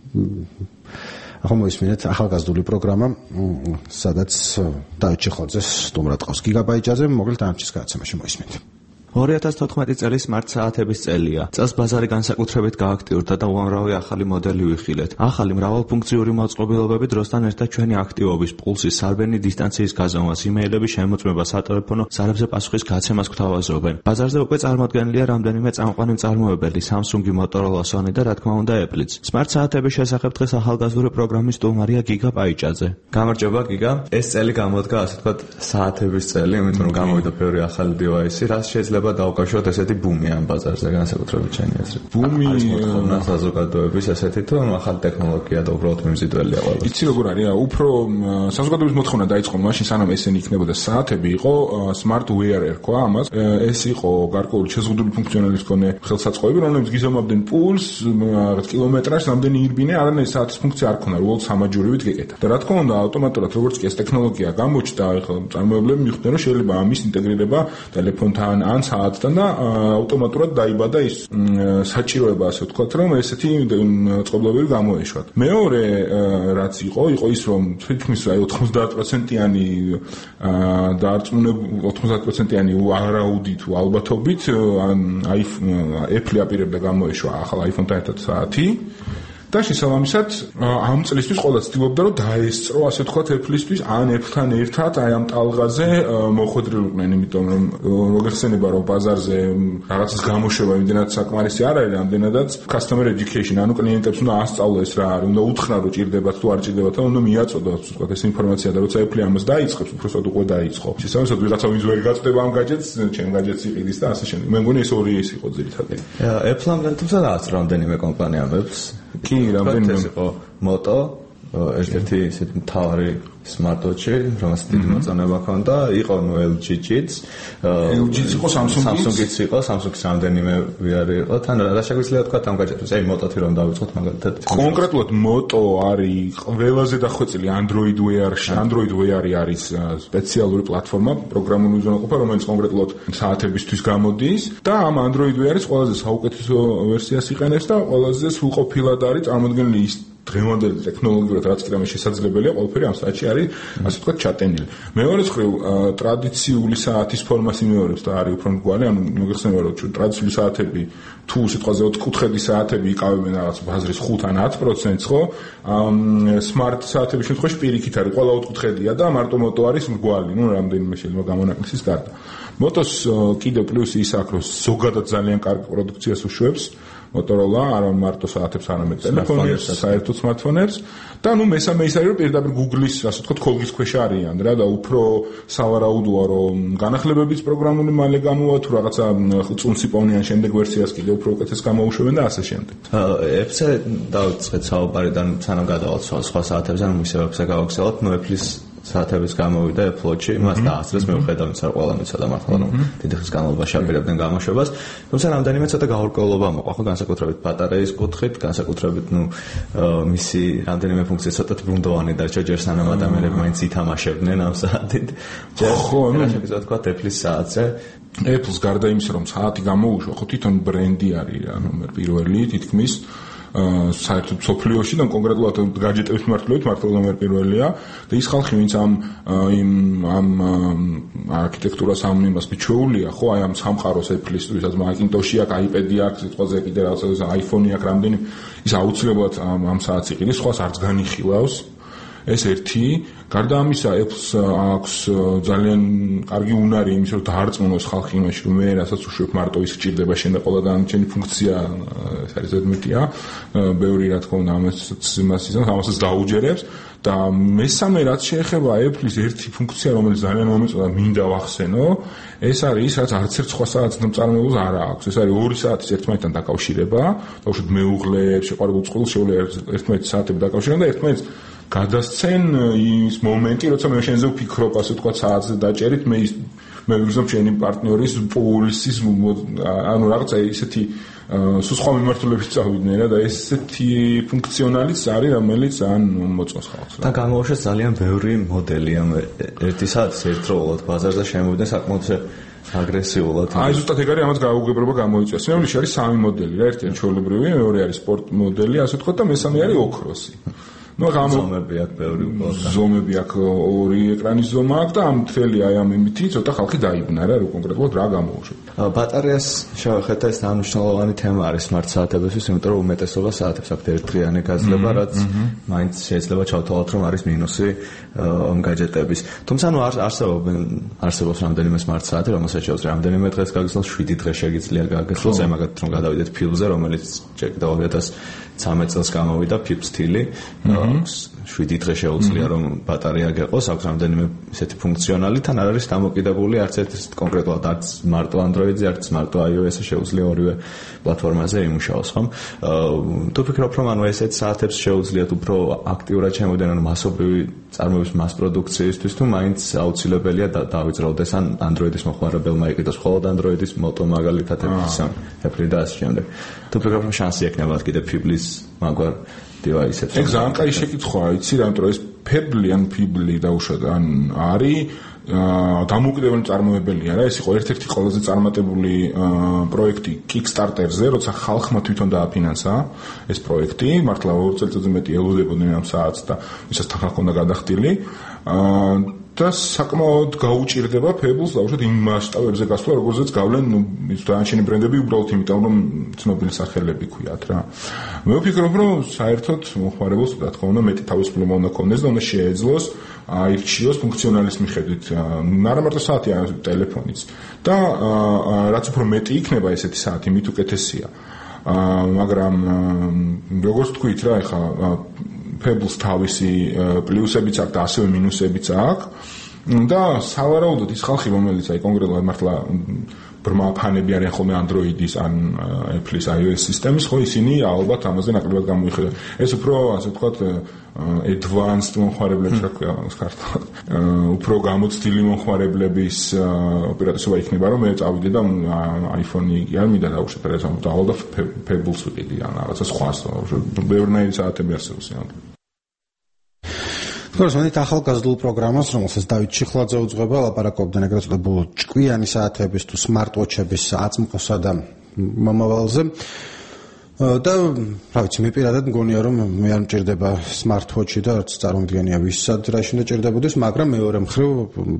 ახლა მოისმინეთ ახალგაზრდული პროგრამა, სადაც დავით ჩიხლაძეს სტუმრად ყავს გიგაბაიჯაზე, მოკლედ ამჩის გადაცემაში მოისმინეთ. ორი ათას თოთხმეტი წელი smart საათების წელია. წელს ბაზარი განსაკუთრებით გააქტიურდა და უამრავი ახალი მოდელი ვიხილეთ. ახალი მრავალფუნქციური მოწყობილობები დროსთან ერთად ჩვენი აქტივობის, პულსის, სარბენი დისტანციის გაზომვას, იმეილების შემოწმებას, სატელეფონო ზარებზე პასუხის გაცემას გვთავაზობენ. ბაზარზე უკვე წარმოდგენილია რამდენიმე წამყვანი მწარმოებელი, Samsung, Motorola, Sony და რა თქმა უნდა Apple-იც. smart საათების შესახებ დღეს ახალგაზრდული პროგრამის სტუმარია გიგა პაიჭაძე. გამარჯობა გიგა. ეს წელი გამოდგა ასე ვთქვათ საათების წელი, იმიტომ რომ გამოვიდა ბევრი ახალი დივაისი, რაც შეიძლება დაუკავშიროთ ესეთი ბუმი ამ ბაზარზე განსაკუთრებით ჩემი აზრით. ბუმი მოთხოვნა საზოგადოების ესეთი თუ ახალი ტექნოლოგია და უბრალოდ მიმზიდველია ყველა. იცი როგორ არის? უფრო საზოგადოების მოთხოვნა დაიწყო მაშინ სანამ ესენი იქნებოდა საათები, იყო smart wear ერქვა ამას. ეს იყო გარკვეული შეზღუდული ფუნქციონალების მქონე ხელსაწყოები, რომლებიც გიზომავდნენ პულს, რაღაც კილომეტრაჟს, რამდენი ირბინე, არანაირი საათის ფუნქცია არ ქონა, უბრალოდ სამაჯურებით გეკეთა. და რა თქმა უნდა, ავტომატურად როგორც კი ეს ტექნოლოგია გამოჩნდა, ახლა მწარმოებლები მიხვდნენ, რომ შეიძლება ამის ინტეგრირება ტელეფონთან ან საათთან და ავტომატურად დაიბადა ის საჭიროება, ასე ვთქვათ, რომ ესეთი წყობილობები გამოეშვათ. მეორე რაც იყო, იყო ის, რომ თითქმის ოთხმოცდაათ პროცენტიანი დაარწმუნებული ოთხმოცდაათ პროცენტიანი არაუდი თუ ალბათობით Apple აპირებდა გამოეშვა ახალ iPhone-თან ერთად საათი. და შესაბამისად ამ წლისთვის ყველა ცდილობდა რომ დაესწრო ასე ვთქვათ Apple-ისთვის ან Apple-თან ერთად აი ამ ტალღაზე მოხვედრილიყვნენ, იმიტომ რომ მოგეხსენება რომ ბაზარზე რაღაცის გამოშვება იმდენად საკმარისი არ არის, რამდენადაც customer education, ანუ კლიენტებს უნდა ასწავლეს რა არის, უნდა უთხრა რომ ჭირდებათ თუ არ ჭირდებათ, უნდა მიაწოდოთ ვთქვათ ეს ინფორმაცია და როცა Apple ამას დაიწყებს, უბრალოდ უკვე დაიწყო. შესაბამისად ვიღაცა ვინც ვერ გაწდება ამ გაჯეტს, ჩემ გაჯეტს იყიდის და ასე შემდეგ. მე მგონი ეს ორი ის იყო ძირითადად. Apple-ამდე თუმცა რაღაც რამდენიმე კომპანია ამბობს. კი, რამდენიმე იყო Moto, ერთ-ერთი ისეთი მთავარი smart watch-ი, რომელსაც დიდი მოწონება ჰქონდა, იყო ნუ L G-იც, L G-იც იყო, Samsung-იც, Samsung-იც იყო, Samsung-ის რამდენიმე ვიარი იყო, თან რა შეგვიძლია თქვა ამ გაჭირვებს, აი Moto-თი რომ დავიწყოთ მაგალითად. კონკრეტულად Moto არის ყველაზე დახვეწილი Android Wear-ში, Android Wear-ი არის სპეციალური პლატფორმა, პროგრამული უზრუნველყოფა, რომელიც კონკრეტულად საათებისთვის გამოდის და ამ Android Wear-ის ყველაზე საუკეთესო ვერსიას იყენებს და ყველაზე სრულყოფილად არის წარმოდგენილი ის დღევანდელი ტექნოლოგიურად რაც კიდევ შესაძლებელია, ყველაფერი ამ საათში არის, ასე ვთქვათ, ჩატენილი. მეორე მხრივ, ტრადიციული საათის ფორმას იმეორებს და არის უფრო მრგვალი, ანუ მოგეხსენება რომ ტრადიციული საათები თუ სიტყვაზე ოთხკუთხედი საათები იკავებენ რაღაც ბაზრის ხუთ ან ათ პროცენტს, ხო? smart საათების შემთხვევაში პირიქით არის, ყველა ოთხკუთხედია და მარტო Moto არის მრგვალი, ნუ რამდენიმე შეიძლება გამონაკლისის გარდა. Moto-ს კიდევ პლუსი ის აქვს, რომ ზოგადად ძალიან კარგ პროდუქციას უშვებს. Motorola არა მარტო საათებს, არამედ ტელეფონებს, საერთოდ smartphone-ებს და ნუ მესამე ის არის რომ პირდაპირ Google-ის, ასე ვთქვათ, ქოლგის ქვეშ არიან რა და უფრო სავარაუდოა რომ განახლებებიც პროგრამული მალე გამოვა თუ რაღაცა წუნსი პოვნიან შემდეგ ვერსიას კიდევ უფრო უკეთეს გამოუშვებენ და ასე შემდეგ. Apple-ზე დავიწყეთ საუბარი და სანამ გადავალთ სხვა საათებზე, ანუ ისევ Apple-ზე გავაგზავნოთ, ნუ Apple-ის საათების გამოვიდა Apple-ში, მას დაასწრეს მეუხედავ იმისა, რომ ყველანი ცოტა მართლა რომ დიდი ხნის განმავლობაში აპირებდნენ გამოშვებას. თუმცა რამდენიმე ცოტა გაურკვევლობა მოყვა, ხო, განსაკუთრებით ბატარეის კუთხით, განსაკუთრებით, ну, მისი რამდენიმე ფუნქცია ცოტა ბრუნდოვანი დარჩა, ჯერ სანამ ადამიანები მაინც ითამაშებდნენ ამ საათით. ხო, ну, შეიძლება თქვა Apple-ის საათზე. Apple-ს გარდა იმისა, რომ საათი გამოუშვა, ხო, თვითონ ბრენდი არის რა, ნომერ პირველი, თითქმის საერთოდ სოფლიოში და კონკრეტულად გაჯეტების მიმართულებით მართლა ნომერ პირველია და ის ხალხი ვინც ამ იმ ამ არქიტექტურას ამ იმას მიჩვეულია ხო აი ამ სამყაროს Apple-ის ვისაც Macintosh-ი აქვს, iPad-ი აქვს, სიტყვაზე კიდე რაღაცა iPhone-ი აქვს რამდენი ის აუცილებლად ამ ამ საათს იყიდეს, სხვას არც განიხილავს ეს ერთი გარდა ამისა Apple-ს აქვს ძალიან კარგი უნარი იმის რომ დაარწმუნოს ხალხი იმაში რომ მე რასაც უშვებ მარტო ის გჭირდება შენ და ყველა დანარჩენი ფუნქცია ეს არის ზედმეტია ბევრი რა თქმა უნდა ამას იმას ისე ამასაც დაუჯერებს და მესამე რაც შეეხება Apple-ის ერთი ფუნქცია რომელიც ძალიან მომეწონა მინდა ვახსენო ეს არის ის რაც არც ერთ სხვა საათს დამწარმოებელს არ აქვს ეს არის ორი საათის ერთმანეთთან დაკავშირება დაუშვათ მეუღლეებს შეყვარებულ წყვილს შეუძლია ერთმანეთის საათები დაკავშირონ და ერთმანეთს გადასცენ ის მომენტი, როცა მე შენზე ვფიქრობ, ასე თქვა, საათზე დაჭერით, მე ის მე ვიგზნობ შენი პარტნიორის პოლისის ანუ რაღაცა ისეთი სულ სხვა მიმართულებით წავიდნენ რა და ესეთი ფუნქციონალიც არის, რომელიც ძალიან მოწონს ხალხს. და გამოუშვეს ძალიან ბევრი მოდელი ამ ერთი საათის ერთდროულად ბაზარზე შემოვიდა საკმაოდ აგრესიულად. აი ზუსტად ეგ არის ამას გაუგებრობა გამოიწვია. სიმაღლეში არის სამი მოდელი რა, ერთი არის ჩვეულებრივი, მეორე არის სპორტ მოდელი, ასე თქვა და მესამე არის ოქროსი. ну гам ზომები აქვს ბევრი უბრალოდ ზომები აქვს ორი ეკრანის ზომა აქვს და ამ მთელი აი ამ იმითი ცოტა ხალხი დაიბნა რა რო კონკრეტულად რა გამოუშვით ბატარეას შევხედა ეს მნიშვნელოვანი თემა არის smart საათებისთვის იმიტომ რომ უმეტესობა საათებს აქვს ერთდღიანი გაზრდება რაც მაინც შეიძლება ჩავთვალოთ რომ არის მინუსი ამ გაჯეტების თუმცა ნუ არსებობენ არსებობს რამდენიმე smart საათი რომელსაც შეუძლია რამდენიმე დღეს გაგრძელოს შვიდი დღე შეგიძლია გაგრძელოს აი მაგათ რომ გადავიდეთ ფილმზე რომელიც ჯერ ორი ათას ცამეტ წელს გამოვიდა ფიფ სტილი შვიდი დღე შეუძლია რომ ბატარეა გეყოს აქვს რამდენიმე ისეთი ფუნქციონალი თან არ არის დამოკიდებული არც ერთ კონკრეტულად არც მარტო Android-ზე არც მარტო iOS-ზე შეუძლია ორივე პლატფორმაზე იმუშაოს ხომ თუ ფიქრობ რომ ანუ ესეთ საათებს შეუძლიათ უფრო აქტიურად შემოვიდნენ ანუ მასობრივი წარმოების მას პროდუქციისთვის თუ მაინც აუცილებელია დავიძრაოდეს ან Android-ის მოხმარებელმა იყიდოს მხოლოდ Android-ის Moto მაგალითად Apple და ასე შემდეგ თუ ფიქრობ რომ შანსი ექნება კიდე Pebble-ის მაგვარ device-ებს. ეგ ძალიან კაი შეკითხვაა, იცი, რამეთო ეს Pebble ან Pebble დაუშვათ ან არის დამოუკიდებელი წარმოებელია რა, ეს იყო ერთ-ერთი ყველაზე წარმატებული პროექტი Kickstarter-ზე, როცა ხალხმა თვითონ დააფინანსა ეს პროექტი, მართლა ორ წელიწადზე მეტი ელოდებოდნენ ამ საათს და ვისაც თან ხალხი უნდა გადახდილი. და საკმაოდ გაუჭირდება Pebble-ს დაუშვათ იმ მასშტაბებზე გასვლა, როგორზეც გავლენ, ну, ის დაანჩენი ბრენდები უბრალოდ იმიტომ, რომ ცნობილი სახელები ქვიათ რა. მე ვფიქრობ, რომ საერთოდ მოხმარებელს, რა თქმა უნდა, მეტი თავისუფლება უნდა ქონდეს და უნდა შეეძლოს აირჩიოს ფუნქციონალის მიხედვით. არა მარტო საათი, არამედ ტელეფონიც. და რაც უფრო მეტი იქნება ესეთი საათი, მით უკეთესია. მაგრამ როგორც თქვით რა, ეხა Pebble-ს თავისი პლუსებიც აქვს და ასევე მინუსებიც აქვს. და სავარაუდოდ ის ხალხი, რომელიც აი კონკრეტულად მართლა ბრმა ფანები არიან ხოლმე Android-ის ან Apple-ის iOS სისტემის, ხო ისინი ალბათ ამაზე ნაკლებად გამოიხედავენ. ეს უფრო ასე ვთქვათ advanced მომხმარებლებს რა ქვია ამას ქართულად. უფრო გამოცდილი მომხმარებლების ოპერატივობა იქნება, რომ მე წავიდე და iPhone-ი კი არ მინდა დავუშვათ, რა თქმა უნდა, Pebble-ს ვიყიდი ან რაღაცა სხვას, ბევრნაირი საათები არსებობს ამ. გასვენით ახალგაზრდულ პროგრამას, რომელსაც დავით ჩიხლაძე უძღვება, ლაპარაკობდნენ ეგრეთ წოდებულ ჭკვიანი საათების თუ smartwatch-ების აწმყოსა და მომავალზე. და რა ვიცი, მე პირადად მგონია, რომ მე არ მჭირდება smartwatch-ი და არც წარმომდგენია ვისაც რა შეიძლება ჭირდებოდეს, მაგრამ მეორე მხრივ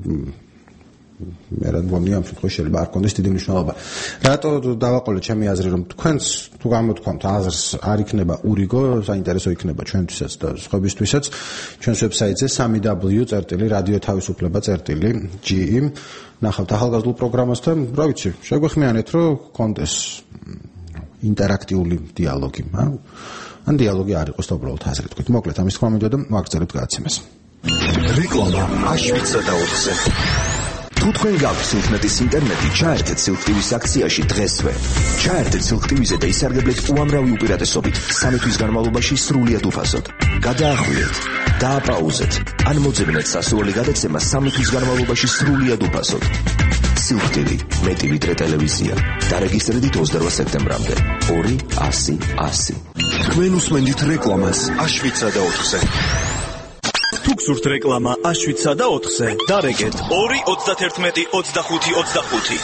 მე რა მგონია ამ შემთხვევაში შეიძლება არ კონდეს დიდი მნიშვნელობა. რატო დავაყოლე ჩემი აზრი, რომ თქვენს თუ გამოთქვამთ აზრს არ იქნება ურიგო, საინტერესო იქნება ჩვენთვისაც და სხვებისთვისაც ჩვენს ვებსაიტზე სამი დაბლიუ წერტილი რადიო თავისუფლება წერტილი ჯი ი ნახავთ ახალგაზრდულ პროგრამას და რა ვიცი, შეგვეხმიანეთ რომ კონდეს ინტერაქტიული დიალოგი, ან დიალოგი არ იყოს და უბრალოდ აზრი თქვით. მოკლედ ამის თქმა მინდოდა და ვაგრძელებთ გადაცემას. რეკლამა აშვიცა და ოთხზე. თუ თქვენ გაქვთ ინტერნეტის ინტერნეტი, ჩაერთეთ Silk ტი-ვის აქციაში დღესვე. ჩაერთეთ Silk ტი-ვიზე და ისარგებლეთ უამრავი უპირატესობით სამი თვის განმავლობაში სრულიად უფასოდ. გადაახვიეთ დააპაუზეთ, ან მოძებნეთ სასურველი გადაცემა სამი თვის განმავლობაში სრულიად უფასოდ. სილხტილი, მეტი ვიდრე ტელევიზია. დარეგისტრირდით ოცდაოთხ სექტემბრამდე. ორი ასი ასი. თქვენ უსმენთ რეკლამას აშშ და ოთხზე. თუ გსურთ რეკლამა აშშ და ოთხზე, დარეგეთ ორი ოცდაათერთმეტი ოცდახუთი ოცდახუთი.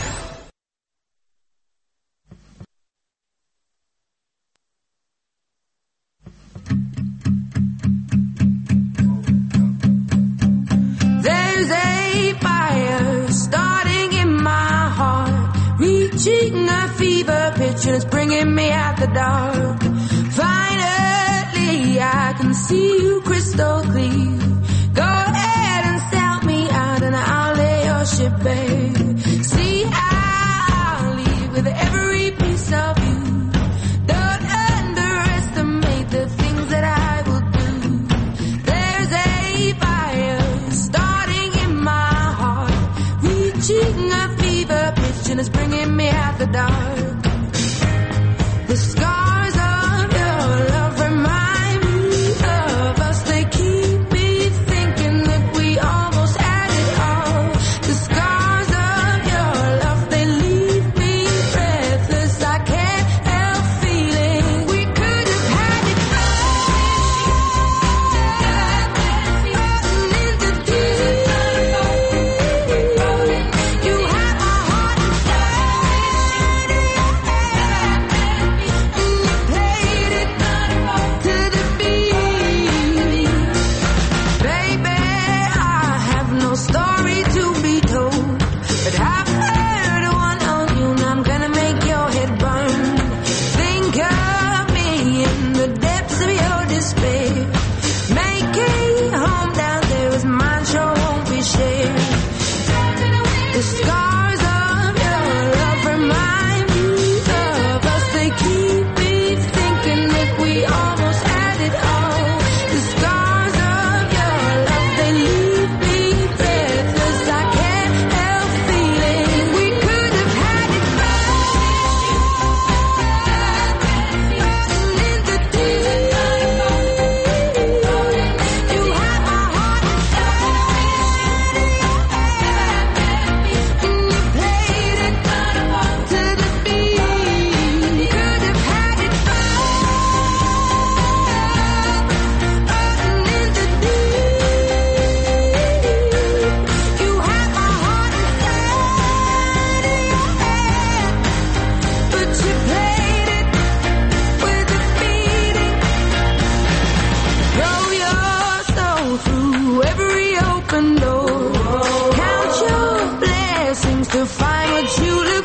And it's bringing me out the dark. Finally, I can see you crystal clear. Go ahead and sell me out and I'll lay your ship, babe. See, I'll leave with every piece of you. Don't underestimate the things that I will do. There's a fire starting in my heart, reaching a fever pitch and it's bringing me out the dark. The scars of your love remind me of us. They keep me thinking that we almost had it all. The scars of your love, they leave me breathless. I can't help feeling we could have had it all. You have my heart open door. Count your blessings to find what you lose.